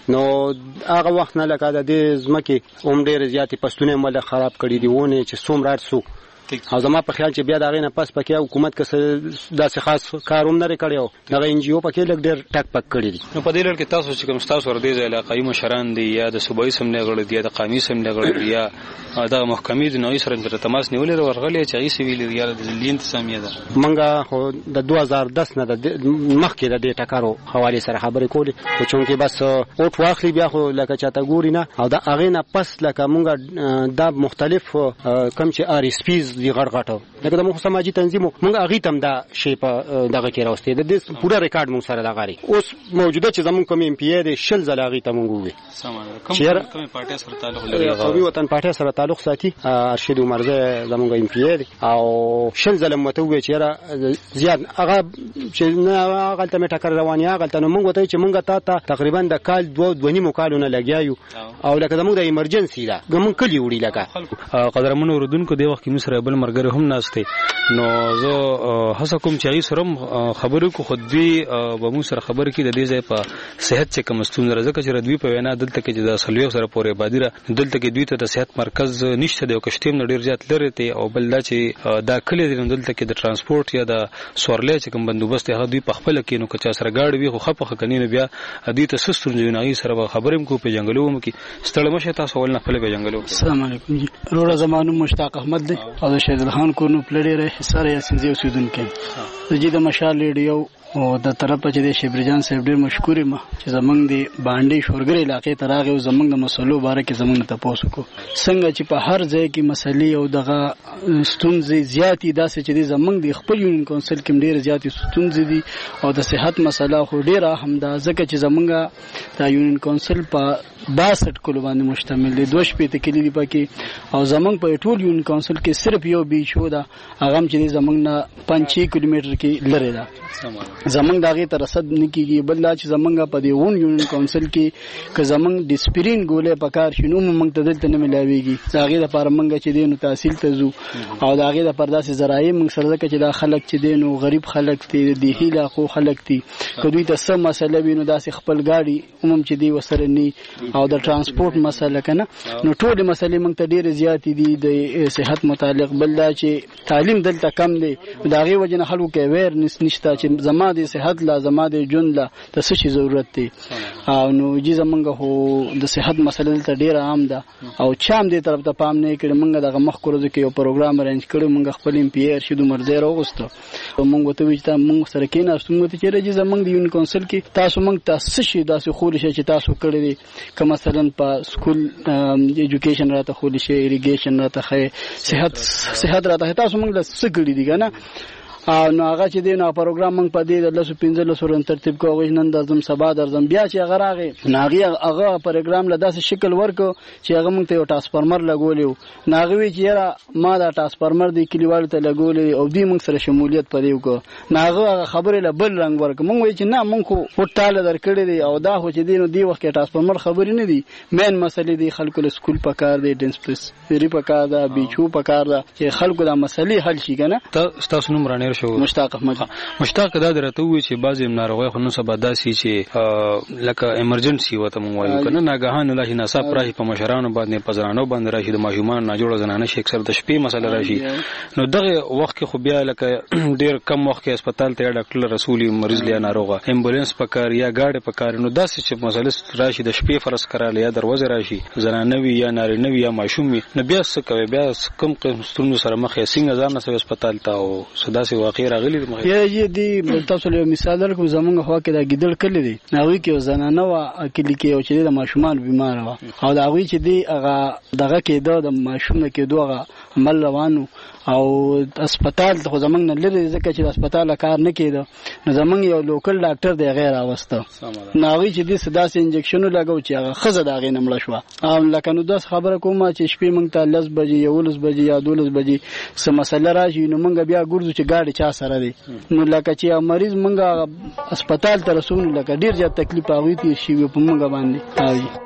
نو هغه وخت نه لکه د دې ځمکې هم ډېرې زیاتې پستونه مله خراب کړي دي ونې چې څومره ارسو او زما په خیال چې بیا دا غي نه پس پکې حکومت کې داسې خاص کاروم نه کړیو دا ان جی او پکې لګ ډېر ټک پک کړی دي. نو په دې لړ کې تاسو چې کوم تاسو ور دي علاقایي مشران دي یا د صوبایي سمنه غړي دي یا د قومي سمنه غړي دي یا دا محکمې د نوې سره تر تماس نیولې ورغلې چې ای سیویل یا د ځلین تسامیه ده. منګه خو د دوه هزار دس نه د مخکې د دې ټکرو حواله سره خبرې کولې خو چونکې بس اوټ واخلي بیا خو لکه چاته ګوري نه او دا اغه نه پس لکه مونږه دا مختلف کم چې ار اس پیز دی غړ غټو لکه د مخ سماجی تنظیم مونږ اغه تم دا شی په دغه کې راوستي د دې پوره ریکارډ مونږ سره دا غاري اوس موجوده چې زمون کوم ام پی ای شل زلاغي ته مونږ وي سماره کوم پارټي سره تعلق لري قومي وطن پارټي سره تعلق ساتي ارشد عمرزه زمونږ ام پی ای او شل زلم مته وي چې را زیات هغه چې نه هغه ته ټکر رواني هغه ته مونږ وته چې مونږ ته تقریبا د کال دوه دونی مکالونه لګیایو او لکه زموږ د ایمرجنسي دا زموږ کلی وړي لکه قدرمنو اوردونکو د وخت کې مصر بل مرګره هم ناشته نو زه هڅه کوم چې ای سره خبرو کو خود دی به مو سره خبر کې د دې ځای په صحت چې کوم ستون راځي چې ردوی په وینا دلته کې د سلوي سره پورې بادره دلته کې دوی ته د صحت مرکز نشته دی او کشتیم ډیر زیات لري ته او بل دا چې دا کلی دی دلته کې د ترانسپورت یا د سورلې چې کوم بندوبست هغه دوی په خپل کې نو کچا سره گاډي وي خو خپه کني بیا دوی ته سستون جنایي سره خبرم کو په جنگلو کې ستړي مشه تاسو ول نه خپل په جنگلو. السلام علیکم روړه زمانو مشتاق احمد دی او شهید خان کو نو پلډي سره یاسین زیو سودون کې د جې د مشال ریډیو او د طرف چې د شبرجان صاحب ډیر مشکور ما چې زمنګ دی باندې شورګر علاقې تراغه او زمنګ د مسلو باره کې زمنګ ته پوسو کو څنګه چې په هر ځای کې مسلې او دغه ستونزې زیاتی داسې چې د زمنګ دی خپل یونین کونسل کې ډیر زیاتی ستونزې دي او د صحت مسله خو ډیره هم دا ځکه چې زمنګ د یونین کونسل په باسط کلو باندې مشتمل دي دوه شپې ته کلی دی پکې او زمنګ په ټول یونین کونسل کې صرف یو بیچ و دا هغه چې زمنګ نه پنځه کیلومتر کې لری دا زمنګ داغه تر رسد نکیږي بل لا چې زمنګ په دی ون یونین کونسل کې که زمنګ ډیسپرین ګولې پکار شنو موږ ته دلته نه ملاويږي داغه د پرمنګ چې دینو تحصیل ته زو او داغه د پرداسي زراعي موږ سره کې چې دا خلک چې دینو غریب خلک دي د هیله خو خلک دي کدوې ته سم مسله وینو داسې خپل گاډي عموم چې دی وسره ني او د ترانسپورت مسله کنه نو ټول مسلې موږ ته ډېر زیات دي د صحت متعلق بل دا چې تعلیم دلته کم دی داغه وجنه خلکو کې ویر نشته چې زما د صحت لا زما د جون لا د څه شي ضرورت دی او نو جې زمونږ هو د صحت مسله دلته ډېر عام ده او چام دې طرف ته پام نه کړي موږ دغه مخ کورو کې یو پروګرام ارینج کړو موږ خپل ام پی ار شیدو مرزه راغوستو موږ ته ویل چې موږ سره کې نه ستوم ته چې رجې زمونږ د یون کونسل کې تاسو موږ تاسو شي داسې خول شي چې تاسو کړی دي که مثلا په سکول ایجوکیشن راته خول شي ایریګیشن راته صحت صحت راته تاسو موږ له څه کړی دي کنه نو هغه چې دی نو پروګرام موږ په دې د لسو پنځه لسو رن ترتیب کوو نن د زم سبا درځم بیا چې هغه راغی ناغي هغه پروګرام له داسې شکل ورکو چې هغه موږ ته یو ټرانسفارمر لګولیو ناغوي چې یاره ما دا ټرانسفارمر دی کلیوالو ته لګولې او دې موږ سره شمولیت پدې وکړو ناغه خبره له بل رنگ ورک موږ وی چې نه موږ خو وټاله درکړې دی او دا خو چې دی نو دی وخت کې ټرانسفارمر خبرې نه دی مین مسلې دی خلکو له سکول پکار دی ډنسپلس ری پکار دا بیچو پکار دا چې خلکو دا مسلې حل شي کنه تاسو نوم رانه مشتاق احمد مشتاق دا درته وی چې بعضی ناروغي خو نو سبا داسي چې لکه ایمرجنسي وته مونږ وایو کنه ناګهان الله ناصاب راځي په مشرانو باندې پزرانو باندې راشي د ماجومان نه جوړ زنانه شي اکثر د شپې مسله راشي نو دغه وخت کې خو بیا لکه ډیر کم وخت کې هسپتال ته ډاکټر رسولي مریض لیا ناروغه امبولانس پکار یا گاډي پکار نو داسې چې مسله راشي د شپې فرض کراله یا دروازه راشي زنانه وی یا نارینه وی یا ماشوم وی نو بیا څه کوي بیا کم کم ستونو سره مخې څنګه ځان نه هسپتال ته او صدا سي واقع راغلي یا دې تاسو له مثال درکوم زمونږ خوا کې دا ګیدل کړی دی ناوی کې زنانه وا کلی کې او چې د ماشومان بیمار و او دا وی چې دی هغه دغه کې د ماشوم کې دوغه عمل روانو او هسپتال ته زمونږ نه لري ځکه چې هسپتال کار نه کیده نو زمونږ یو لوکل ډاکټر دی غیر اوسته ناوی چې دې صدا سي انجکشن لګاو چې هغه خزه داغې نمړ شو او لکه نو داس خبره کومه چې شپې مونږ ته لس بجې یولس بجې یا دولس بجې سم مسله راشي نو مونږ بیا ګورځو چې گاډي چا سره دی نو لکه چې مریض مونږه هسپتال ته رسول لکه ډیر زیات تکلیف اوي تي شي په مونږ باندې اوي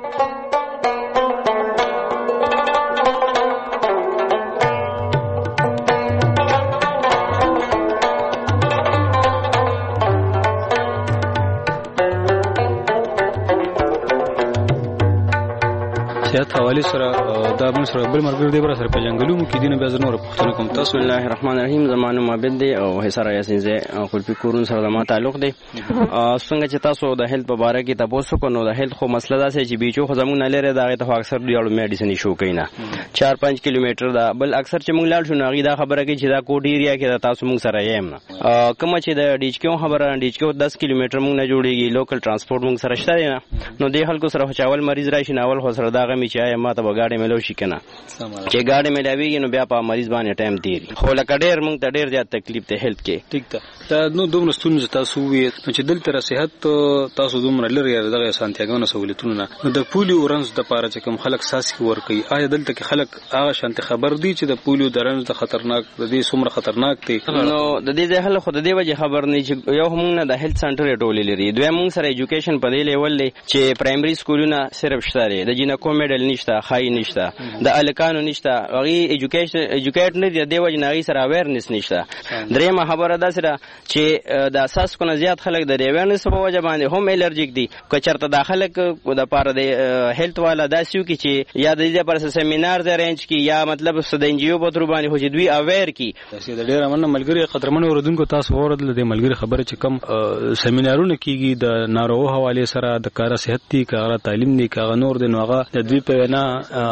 صحت حواله سره دا موږ سره بل مرګ دی بر سره په جنگلو کې دینه به زنور پښتون کوم. بسم الله الرحمن الرحیم. زمانو مابد دی او حسار یاسین زه خپل کورون سره ما تعلق دی. څنګه چې تاسو د هیلث په اړه کې تاسو کو نو د هیلث خو مسله ده چې بیچو خو زموږ نه لري دا ته اکثر ډیړو میډیسن شو کینا چار پنځه کیلومتر دا بل اکثر چې موږ لاړ شو نو دا خبره کې چې دا کوټ ایریا کې تاسو موږ سره یم کوم چې د ډیچ کیو خبره ډیچ کیو دس کیلومتر موږ نه جوړیږي لوکل ترانسپورت موږ سره شته نه نو د خلکو سره چاول مریض راشي ناول خو سره دا غمی چې ما ته وګاډي ملو شي کنه چې ګاډي ملاویږي نو بیا په مریض باندې ټایم تیری خو لکه ډیر موږ ته ډیر زیات تکلیف ته هیلث کې ټیک ده دا نو دومره ستونزې تاسو وی چې دلته صحت تاسو دومره لري دغه سانتیاګونو سہولتونه نو د پولیو رنز د پاره چې کوم خلک ساسي ور کوي آیا دلته کې خلک هغه شانت خبر دي چې د پولیو د رنز د خطرناک د دې څومره خطرناک دي نو د دې ځای خو د دې وجه خبر نه چې یو هم نه د هیلث سنټر ټولې لري دوی موږ سره ایجوکیشن په دې لیول دی چې پرایمري سکولونه صرف شته د جینکو میډل نشته خای نشته د الکانو نشته هغه ایجوکیشن ایجوکیټ نه دی د وجه نه سره اویرنس نشته درېمه خبره ده سره چې د اساس کو نه زیات خلک د اویرنس په وجه باندې هم الرجیک دي که چرته داخله د پاره د هیلث والا داسیو کی چې یا د دې پر سیمینار د رینج کی یا مطلب د انجیو په تر باندې هو چې دوی اویر کی د ډیر امن ملګری قدرمن اوردونکو تاسو اوردل د ملګری خبره چې کم سیمینارونه کیږي د ناروغ حواله سره د کار صحت دي کار تعلیم دي کار نور د نوغه د دوی په نه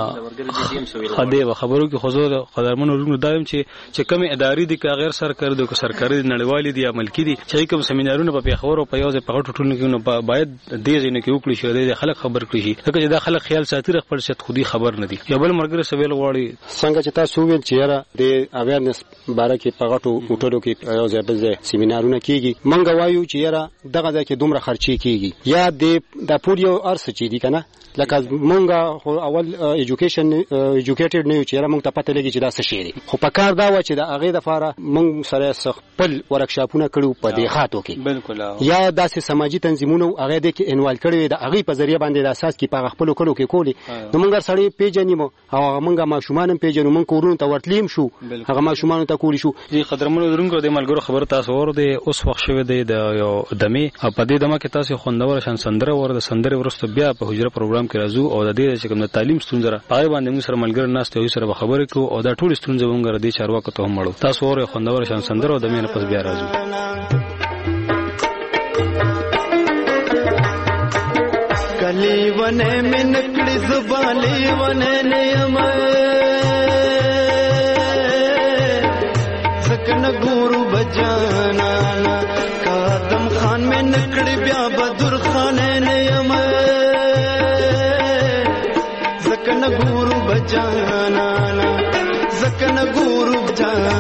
خدای خبرو کې خزور قدرمن اوردونکو دایم چې چې کم اداري دي که غیر سرکاري دي که سرکاري نړیوالي دي یا ملکی دي چې کوم سیمینارونه په پیښور او په یوځه په غټو ټولنو کې نو باید دې ځینې کې وکړي شي د خلک خبر کړي شي ځکه چې دا خلک خیال ساتي خپل شت خودي خبر نه دي یا بل مرګره سویل غواړي څنګه چې تاسو ویل چې را د اویرنس باره کې په غټو وټلو کې یو ځای بل سیمینارونه کیږي منګ وایو چې را دغه ځکه دومره خرچي کیږي یا د د پولیو ارس چې دي کنه لکه مونږه اول ایجوکیشن ایجوکیټډ نه یو چې موږ ته پته لګي چې دا څه شی دی خو په کار دا و چې دا هغه د فاره موږ سره خپل ورکشاپونه کړو په دې خاطو کې بالکل یا داسې سماجی تنظیمونه هغه د کې انوال کړي د هغه په ذریعہ باندې د اساس کې په خپل کلو کې کولی نو موږ سره پیژنیم او موږ ماشومان پیژنو موږ کورونو ته ورتلیم شو هغه ماشومان ته کولی شو دې قدرمنو درنګو د ملګرو خبر تاسو ور دي اوس وخت شوه دی د یو دمه په دې دمه کې تاسو خوندور شان سندره ور د سندره ورسته بیا په حجره پروګرام کې راځو او د دې چې کوم تعلیم ستونزه پای باندې موږ سره ملګر ناس ته سره خبرې کوو او دا ټول ستونزه موږ ردی چارواکو ته هم مړو تاسو ور خوندور شان سندره او د مینه پس بیا راځو کلی ونه من کړي زبالي ونه نیم سکن ګورو بجانا قدم خان من کړي بیا بدر خان نیم زکن ګورو بجانا زکن ګورو بجانا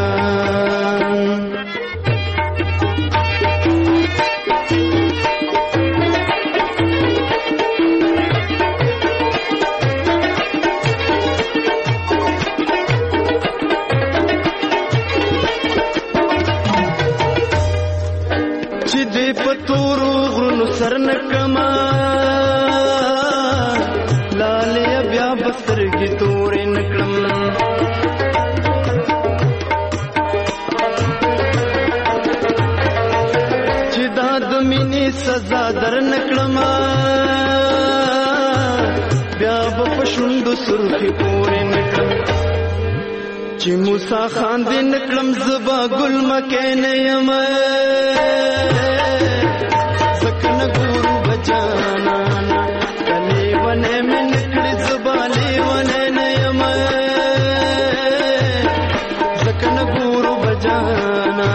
سرنکما لالیا بیا بسترګي تورې نکړم چې دا د مینې سزا در نکړم بیا په شوند سرخي پورې نکړم چې موسی خان دې نکړم زبا ګل مکه نه یم ګورو بچانا کلی ونه من کړي زبالي ونه نیم زکن ګورو بچانا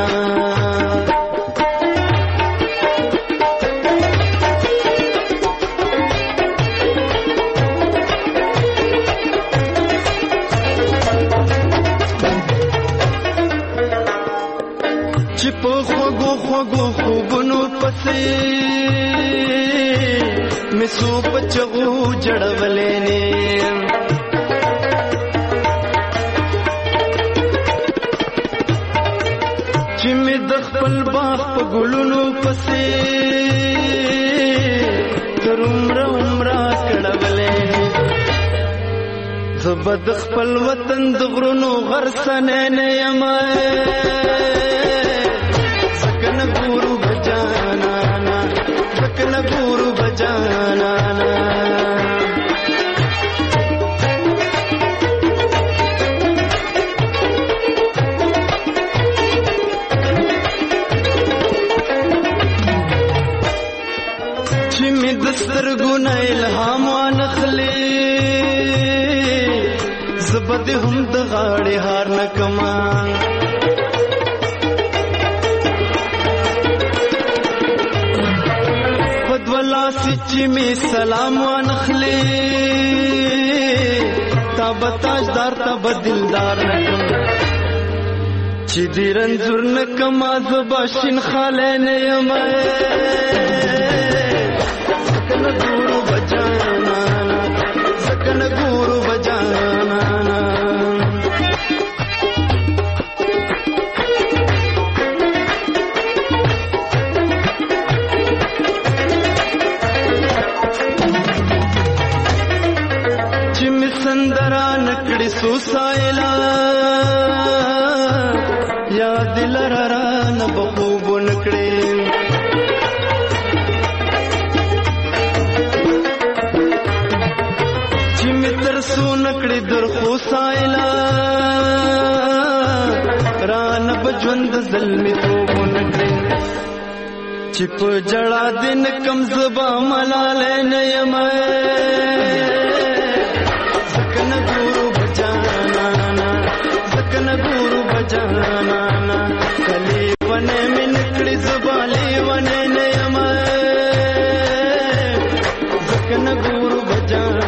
چې په خوګو خوګو خوبونو پسې مسو پچغو جړولې نه چې می د خپل باغ په ګلونو پسې تر عمر عمر کړولې زبد خپل وطن د غرونو غرسنه نه یم سکن ګورو بجانا سکن ګورو بجانا سترګونه الهام وانخلي زبد هم د غاړې هار نه کما بدولا سچ می سلام وانخلي تاب تاجدار تاب دلدار نه کما چې دې رنځور نه کما زباشین خاله نه یم سکن ګورو بجانا سکن ګورو بجانا چې می سندرا نکړې سو سایلا یا دل را نه بخوب نکړې چې می تر سو نکړې در خو سایلا را نه بجوند ظلمي تو نکړې چې په جړا دین کم زبا ملاله نه یم سکن ګورو بجانا سکن ګورو بجانا کلی ونه من کړي زبالي ونه نه یم سکن ګورو بجانا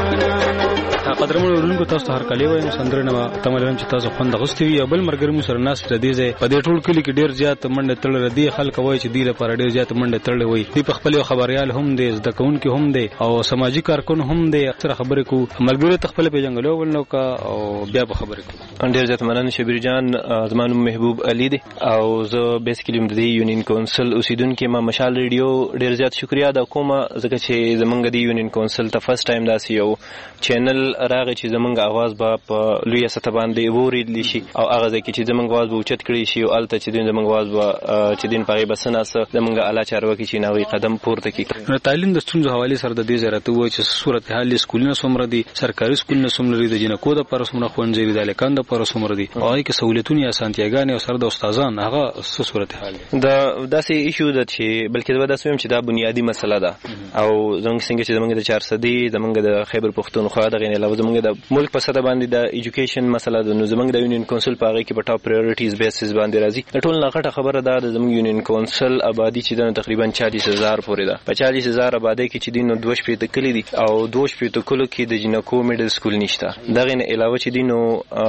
قدرمن ورونکو تاسو هر کلی وایم سندرنه تملم چې تاسو خوند غوستي وي بل مرګرمو سره ناس ردی ځای په دې ټول کلی کې ډیر زیات منډه تړل ردی خلک وای چې ډیره پر ډیر زیات منډه تړل وي دی په خپل خبريال هم دی د کون کې هم دی او سماجی کارکون هم دی اکثر خبرې کو ملګری تخپل په جنگلو ولنو کا او بیا په خبرې کو ډیر زیات مننه شبیر جان زمانو محبوب علي دی او زه بیسیکلی د یونین کونسل اوسیدونکو ما مشال ریډیو ډیر زیات شکریا د کومه ځکه چې زمونږ د یونین کونسل ته فرست ټایم داسې یو چینل راغی چې زمونږ आवाज به په لوی سطح باندې وریدل شي او هغه ځکه چې زمونږ आवाज به اوچت کړی شي او الته چې زمونږ आवाज به چې دین پای بسنه سره زمونږ اعلی چارواکي چې نوې قدم پورته کړي تعلیم د ستونزو حواله سره د دې زراته وای چې صورت حال سکولونه سمره دي سرکاري سکولونه سمره دي د جنکو د پر سمره خوندې د الکان د پر سمره دي او کې سہولتونه یا سانتیاګانې او سره د استادان هغه څه صورت حال دا داسې ایشو ده چې بلکې دا داسې هم چې دا بنیادی مسله ده او زموږ څنګه چې زموږ د چار صدې زموږ د خیبر پښتونخوا د غین علاوه زموږ د ملک په سطح باندې د ایجوکیشن مسله ده نو زموږ د یونین کونسل په هغه کې په ټاپ پرایورټیز بیسز باندې راځي ټول ناغټه خبره ده د زموږ یونین کونسل آبادی چې د تقریبا چالیس هزار پورې ده په چالیس هزار آبادی کې چې دینو دوه شپې ته کلی دي او دوه شپې ته کلو کې د جنکو میډل سکول نشته دا غین علاوه چې دینو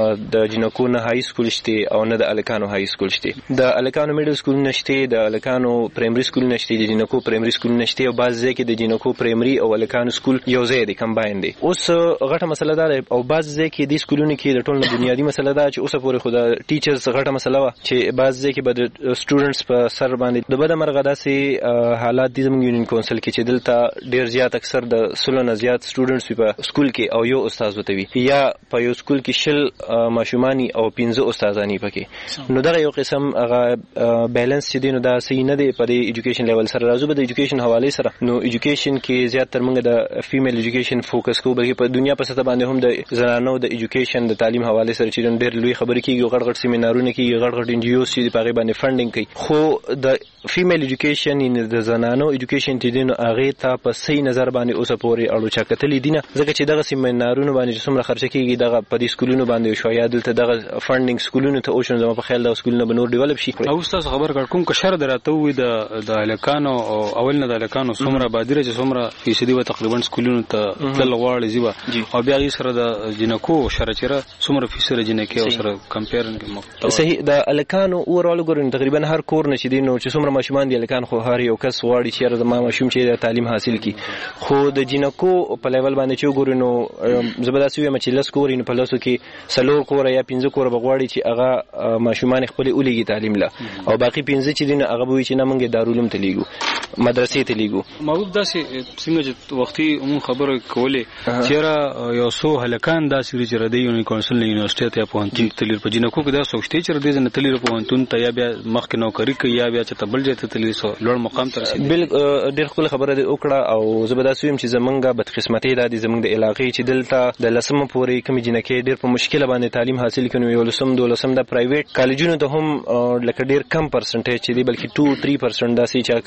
د جنکو نه های سکول شته او نه د الکانو های سکول شته د الکانو میډل سکول نشته د الکانو پرایمري سکول نشته د جنکو پرایمري سکول نشته او بعض ځای کې د جنکو پرایمري او الکانو سکول یو ځای دي کمباین دي اوس غټه مسله ده او بعض ځای کې د سکولونو کې د ټول بنیادی مسله ده چې اوسه پورې خو د ټیچرز غټه مسله و چې بعض ځای کې به د سټوډنټس په سر باندې د بده مرغه داسې حالات دي زموږ یونین کونسل کې چې دلته ډیر زیات اکثر د سلو نه زیات سټوډنټس په سکول کې او یو استاد وته وي یا په یو سکول کې شل ماشومانی او پنځه استادانی پکې نو دا یو قسم هغه بیلانس چې دینو دا صحیح نه دی په د ایجوکیشن لیول سره راځو به د ایجوکیشن حواله سره نو ایجوکیشن کې زیات تر موږ د فیمیل ایجوکیشن فوکس کوو بلکې په دنیا په سطح باندې هم د زنانو د ایجوکیشن د تعلیم حواله سره چې ډېر لوی خبرې کیږي غړ غړ سیمینارونه کیږي غړ غړ ان جی اوز چې په باندې فندینګ کوي خو د فیمیل ایجوکیشن ان د زنانو ایجوکیشن چې دینو هغه ته په صحیح نظر باندې اوسه پورې اړو چا کتلې دینه ځکه چې دغه سیمینارونه باندې څومره خرچ کیږي دغه په دې سکولونو باندې شو یا دلته دغه فندینګ سکولونو ته اوشن زما په خیال د سکولونو بنور ډیولپ شي او تاسو خبر کړ کوم کشر دراته وي د د الکانو او اول نه د الکانو څومره بادره چې څومره فیصدي و تقریبا سکولونو ته تل غواړي زیبا او بیا یې سره د جنکو شرچره څومره فیصد جنکه او سره کمپیرن کې صحیح د الکانو اورال ګورن تقریبا هر کور نشي دي نو چې څومره ماشومان دي الکان خو هر یو کس واړي چې د ما ماشوم چې تعلیم حاصل کی خو د جنکو په لیول باندې چې ګورنو زبرداسي وي چې لس کور نه په لاسو کې سلور کور یا پنځه کور بغواړي چې هغه ماشومان خپل اولېږي تعلیم لا او باقي پنځه چې دین هغه وي چې نه مونږ دارالعلوم ته لیګو مدرسې ته لیګو موږ داسې څنګه چې وختي عموم خبره کولې چیرې یو څو هلکان داسې چې ردی یونی کونسل یونیورسيټي ته پوهنتون تلیر په جنکو کې دا سوچته چې ردی نه تلیر پوهنتون ته یا بیا مخکې نوکری کوي یا بیا چې تبل ځای ته تلیر سو لوړ مقام ته رسیدي بل ډېر خپل خبره وکړه او زبرداسي ويم چې زمونږه بدقسمتي د زمونږ د علاقې چې دلته د لسمه پورې کوم جنکې ډېر په مشکل باندې تعلیم حاصل کړي یو لسم دو لسم د پرایویټ کالجونو ته هم لکه ډېر کم پرسنټیج چې دی بلکې دوه درې پرسنټ داسې چې کالجونو ته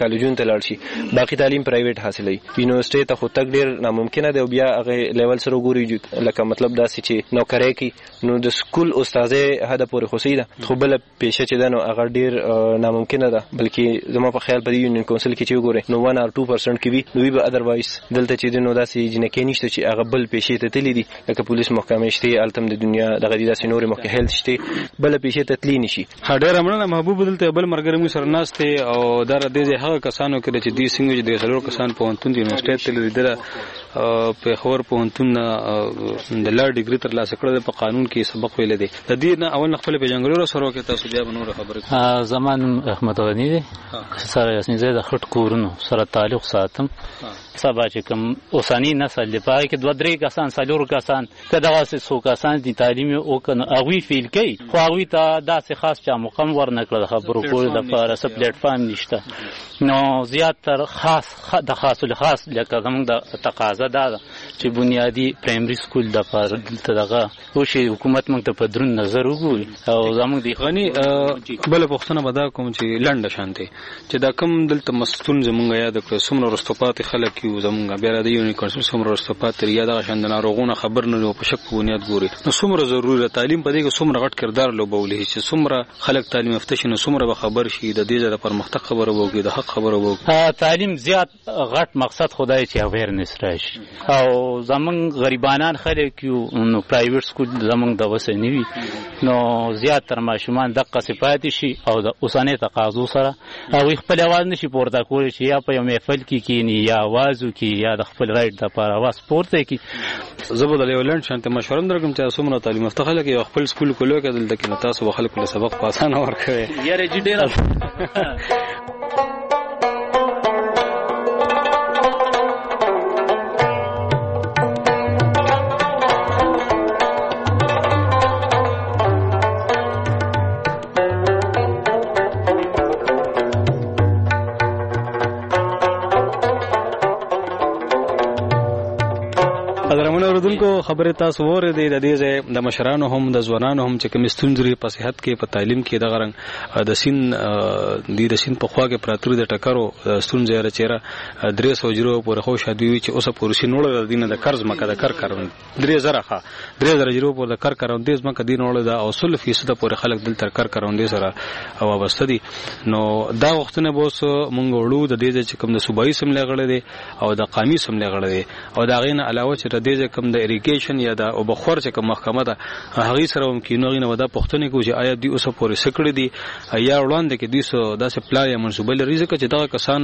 لاړ شي باقي تعلیم پرایویټ حاصلوي یونیورسيټي ته خو تک ډیر ناممکنه دی او بیا هغه لیول سره ګوري لکه مطلب دا چې نوکرۍ کې نو د سکول استادې هدا پورې خوسي ده خو بل پیشه چې دا نو هغه ډیر ناممکنه ده بلکې زما په خیال په یونین کونسل کې چې وګورئ نو one or two percent کې وي نو به اذروایز دلته چې نو داسې جنکې نشته چې هغه بل پیشه ته تللی دي لکه پولیس محکمې شته التم د دنیا دغه د داسې نورې محکمې هیلث شته بل پیشه ته تللی نشي هډه رمنه محبوب دلته بل مرګرمو سره ناشته او دا د دې هغه کسانو کې چې د سنگو د سلور کسان په انتون د یونیورسيټي تل دره په خبر په انتون د لړ ډیګري تر لاسه کړل په قانون کې سبق ویل دي د دې نه اول خپل په جنگلو سره کې تاسو بیا بنور خبره زمان احمد غنی دي سره یاسین زید خټ کورونو سره تعلق ساتم سبا چې کوم اوسانی نسل دی پای کې دوه درې کسان سلور کسان ته دغه څو کسان دي تعلیم او کنه اغوی فیل کوي خو اغوی ته داسې خاص چا مقام ورنکړه د خبرو کول د لپاره س پلیټ فارم نشته نو زیات تر خاص د خاص له خاص لکه زموږ د تقاضا ده چې بنیادی پرایمري سکول د لپاره دلته دغه او شی حکومت موږ ته په درون نظر وګوري او زموږ د غنی بل پښتنه بدا کوم چې لنډه شانته چې دا کوم دلته مستون زموږ یاد کړ سمره رستپات خلک یو زمونږ بیا د یونی کونسل سمره رستپات یا د شاندنا روغونه خبر نه په شک بنیاد ګوري نو سمره ضروري تعلیم په دې کې سمره غټ کردار لوبولې چې سمره خلک تعلیم یافته شي نو سمره به خبر شي د دې د پرمختګ خبره وګي د حق خبره وګي تعلیم زیات غټ مقصد خدای چې اویرنس راشي او زمونږ غریبانان خلک یو نو پرایویټ سکول زمونږ د وسه نیوي نو زیات تر ماشومان دغه صفات شي او د اوسانه تقاضو سره او خپل आवाज نشي پورته کولی چې یا په یو محفل کې کینی یا आवाज کی یا د خپل رائټ د لپاره आवाज پورته کی زبر د لیولند شانته مشورم درکم چې سمره تعلیم مفتخله کې خپل سکول کولو کې دلته کې تاسو خلکو له سبق په اسانه ورکوي یاره جی ډیر دونکو خبره تاسو وره دي د دې د مشرانو هم د ځوانانو هم چې کوم ستونزې په صحت کې په تعلیم کې د غرنګ د سین د د سین په خوا کې پراتور د ټکرو ستونزې را چیرې درې سو جرو پورې خو شادي وي چې اوسه پورې نوړ د دینه د قرض مکه د کار کارون درې زره ښه درې زره جرو پورې د کار کارون دې مکه دین وړ د او صل فیصد پورې خلک دل تر کار کارون دې سره او وابسته دي نو دا وختونه بوس مونږ وړو د دې چې کوم د صوبایي سملې غړې دي او د قومي سملې غړې دي او دا غینه علاوه چې د دې کوم د اریګیشن یا د او بخور چې کوم محکمه ده هغه سره هم کې نو غینه ودا پښتنې کو چې آیا دی اوسه پورې سکړې دي یا وړاندې کې دوی سو داسې پلان یا منسوبه لري ځکه چې دا کسان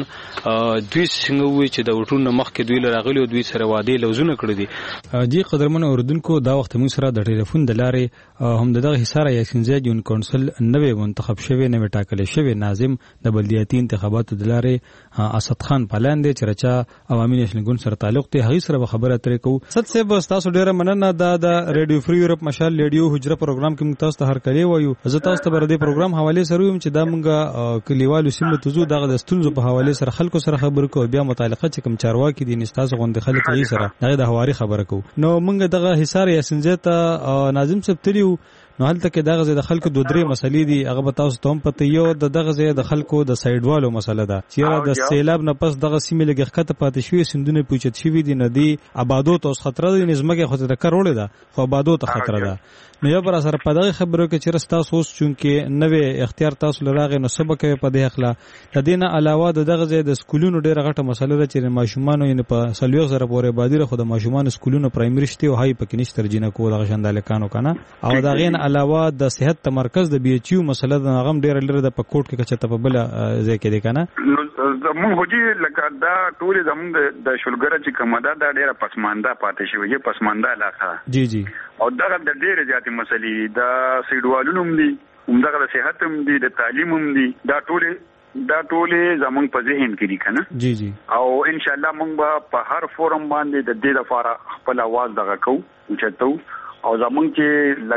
دوی څنګه وي چې د وټونو مخ کې دوی لراغلي او دوی سره وادي لوزونه کړې دي دي قدرمن اوردونکو دا وخت موږ سره د ټلیفون د لارې هم دغه حصار یا سنځه جون کونسل نوې منتخب شوی نوې ټاکل شوی ناظم د بلدیاتي انتخاباتو د لارې اسد خان پالان دي چې رچا عوامي نشنل ګوند سره تعلق ته هغه سره خبره ترې کو ست سه بس تاسو ډیره مننه دا د ریډیو فری یورپ مشال ریډیو حجره پروګرام کې تاسو ته هر کلی وایو زه تاسو ته بر دې پروګرام حواله سره یم چې دا مونږه کلیوالو سیمه تزو دغه د ستونزو په حواله سره خلکو سره خبرو کو بیا متعلقه چې کوم چارواکي دي نستاسو غوند خلک یې سره دغه د حواري خبره کو نو مونږ دغه حصار یا سنځه ته ناظم صاحب تلیو نو هلته کې دغه د خلکو دوه درې مسلې دي هغه به تاسو ته هم پته یو د دغه د خلکو د سایډوالو مسله ده چې د سیلاب نه پس دغه سیمه لګ خطه پاتې شوی سندونه پوچت شوی دي ندی آبادو ته خطر دی نظمګه خو ته کروړې ده خو آبادو ته خطر ده نو یو پر اثر په دغه خبرو کې چې رستا سوس چونکه نوې اختیار تاسو لراغه نو سبق په دې اخلا د دینه علاوه دغه د سکولونو ډیره غټه مسله ده چې ماشومان یې په سلوغ سره پورې بادیره خو د ماشومان سکولونو پرایمري شته او هاي پکې نشته ترجینه کو دغه شانداله کانو کنه او دغه علاوه د صحت تمرکز د بي ایچ یو مسله د غم ډیره لري د پکوټ کې کچته په بل ځای کې دی کنه زمون هوجي لکه دا ټول زمون د شولګره چې کومه ده دا ډیره پسمانده پاتې شوی یي پسمانده علاقه جی جی او دا د ډیره زیاتې مسلې د سیډوالونو هم دي همدغه د صحت هم دي د تعلیم هم دي دا ټول دا ټول زمون په ذهن کې دي کنه جی جی او ان شاء الله مونږ به په هر فورم باندې د دې لپاره خپل आवाज دغه کوو چې او زمون کې لکه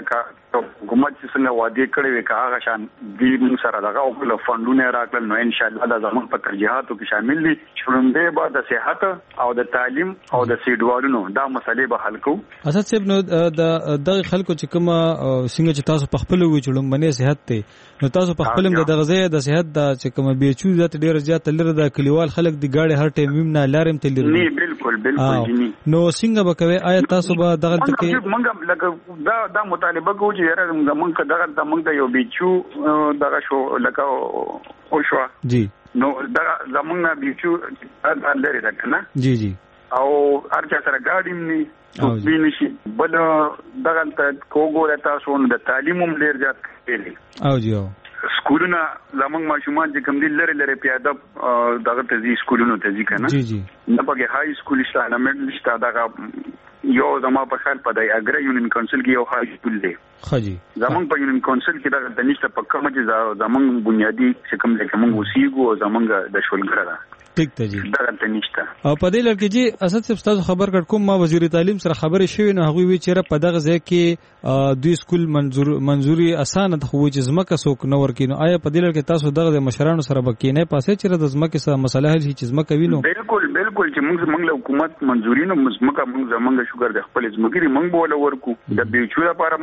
حکومت چې څنګه وعده کړې وي که هغه شان دی موږ سره دغه او کله فندونه راکړل نو ان شاء الله دا زموږ په ترجیحاتو کې شامل دي چې لومړی به د صحت او د تعلیم او د سیډوالونو دا مسلې به حل کوو. اساس صاحب نو د دغه خلکو چې کومه څنګه چې تاسو په خپل وی چلم باندې صحت ته نو تاسو په خپل د غزې د صحت د چې کومه بیچو ذات ډیر زیات لره د کلیوال خلک دی گاډي هر ټیم نه لارم تل لري. نه بالکل بالکل جنی نو څنګه به کوي آیا تاسو به دغه تکي موږ لکه دا دا مطالبه کوو چې یاره موږ دغه د موږ د یو بیچو دغه شو لکه او شو جی نو دا زمونږ بیچو دا لري دا کنه جی جی او ارچا سره ګاډیم ني او بینشي بل دغه کوګو تاسو د تعلیم هم ډیر زیات کړي او جی او سکولونه زمونږ ماشومان چې کوم دي لری لری پیاده دغه ته ځي سکولونو ته ځي کنه جی جی نه پکې هاي سکول شته نه مډل شته دغه یو زما په خیال په د اګری یونین کونسل کې یو هاي سکول دی خجی زمونږ په یونین کونسل کې دغه د نشته په کومه چې زمونږ بنیادی چې کوم د کوم وسیګو زمونږ د شولګره ټیک ته جی دغه ته نشته او په دې لړ کې جی اساس صاحب تاسو خبر کړ کوم ما وزیر تعلیم سره خبرې شوې نو هغه وی چې په دغه ځای کې دوی سکول منزور منزوري اسانه د خو چې زمکه سوک نو ورکینو آیا په دې لړ کې تاسو دغه مشرانو سره بکینه پاسې چې د زمکه سره مسله حل شي چې زمکه وینو بالکل بالکل چې موږ موږ له حکومت منزوري نو زمکه موږ زمونږ شوګر د خپل زمګری موږ بوله ورکو د بیچو لپاره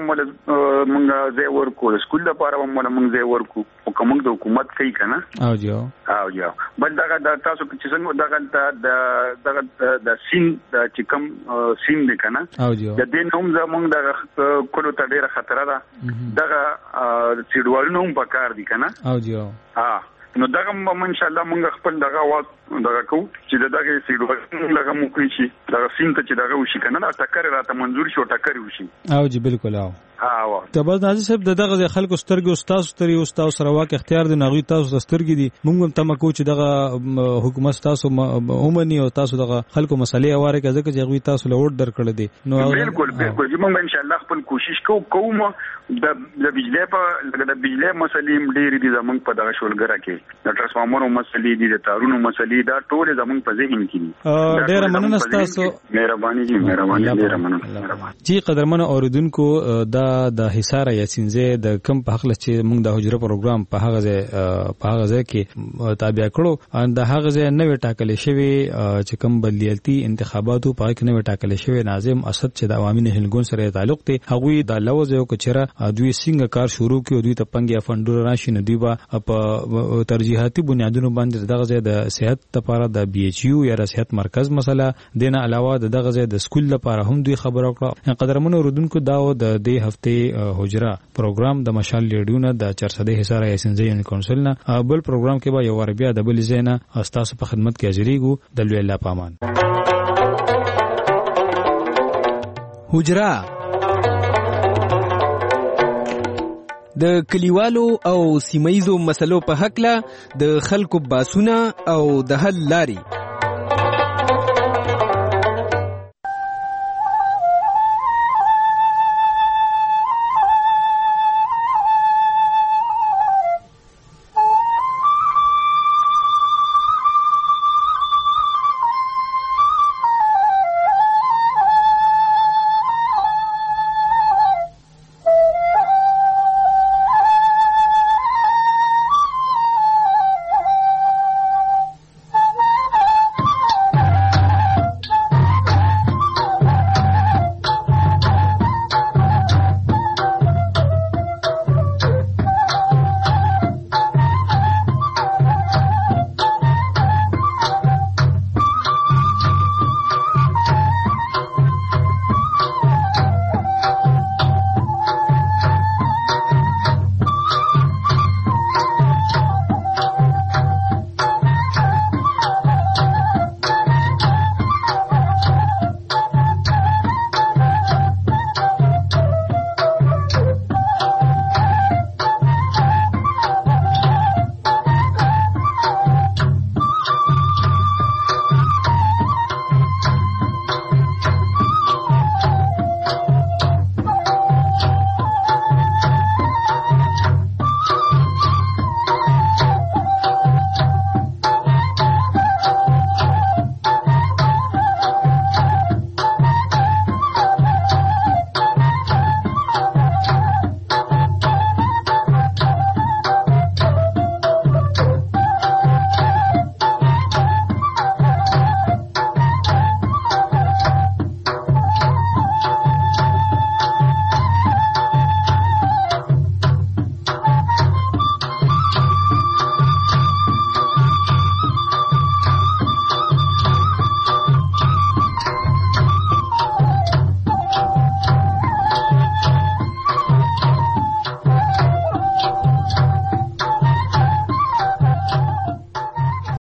موږ ځای ورکو د سکول لپاره موږ ځای ورکو او کوم د حکومت کوي کنه او جی او جی بل دغه د تاسو چې څنګه دغه د دغه د سین د چې کوم سین دی کنه د دې نوم زمونږ د کولو ته ډیره خطر ده دغه سیډوالونو هم پکار دي کنه او جی ها نو دغه ان شاء الله موږ خپل دغه واټ دغه کو چې دغه سیډوالونو لګه مو کوي شي دغه سین ته چې دغه وشي کنه دا ټکر راته منزور شو ټکر وشي او جی بالکل او ها ته بس نازي صاحب دغه خلکو سترګو استاد ستري استاد سره واک اختیار دي نغوي تاسو سترګي دي موږ هم تم کو چې دغه حکومت تاسو اومني او تاسو دغه خلکو مسلې اواره کې ځکه چې غوي تاسو له وډ درکړل دي نو بالکل بالکل موږ ان شاء الله خپل کوشش کوو کوم د د بجلی په د بجلی مسلې ډېری دي زمونږ په دغه شولګره کې د ترانسفارمرو مسلې دي د تارونو مسلې دا ټول زمونږ په ذهن کې دي ډېر مننه تاسو مهرباني جی مهرباني ډېر مننه جی قدرمن اوریدونکو دا د حصار یاسینزه د کم په حق چې موږ د حجره پروګرام په هغه ځای په هغه ځای کې تابع کړو ان د هغه ځای نوې ټاکلې شوی چې کم بلدیاتي انتخاباتو په کې نوې ټاکلې شوی ناظم اسد چې د عوامي نهلګون سره تعلق دی هغه د لوز یو کچره دوی څنګه کار شروع کړي دوی ته پنګي فندور راشي نه دی په ترجیحاتي بنیادونو باندې دغه ځای د صحت لپاره د بي ایچ یو یا د صحت مرکز مسله دینه علاوه دغه ځای د سکول لپاره هم دوی خبرو کړه قدرمنو اوریدونکو دا د دې هفته حجره پروګرام د مشال لیډیونه د چرسده حصار یاسینزه یونین کونسل نه بل پروګرام کې به یو ور بیا د بل زینا استاسو په خدمت کې حاضرېګو د لوی الله پامان حجره د کلیوالو او سیمایزو مسلو په حق له د خلکو باسونه او د حل لاري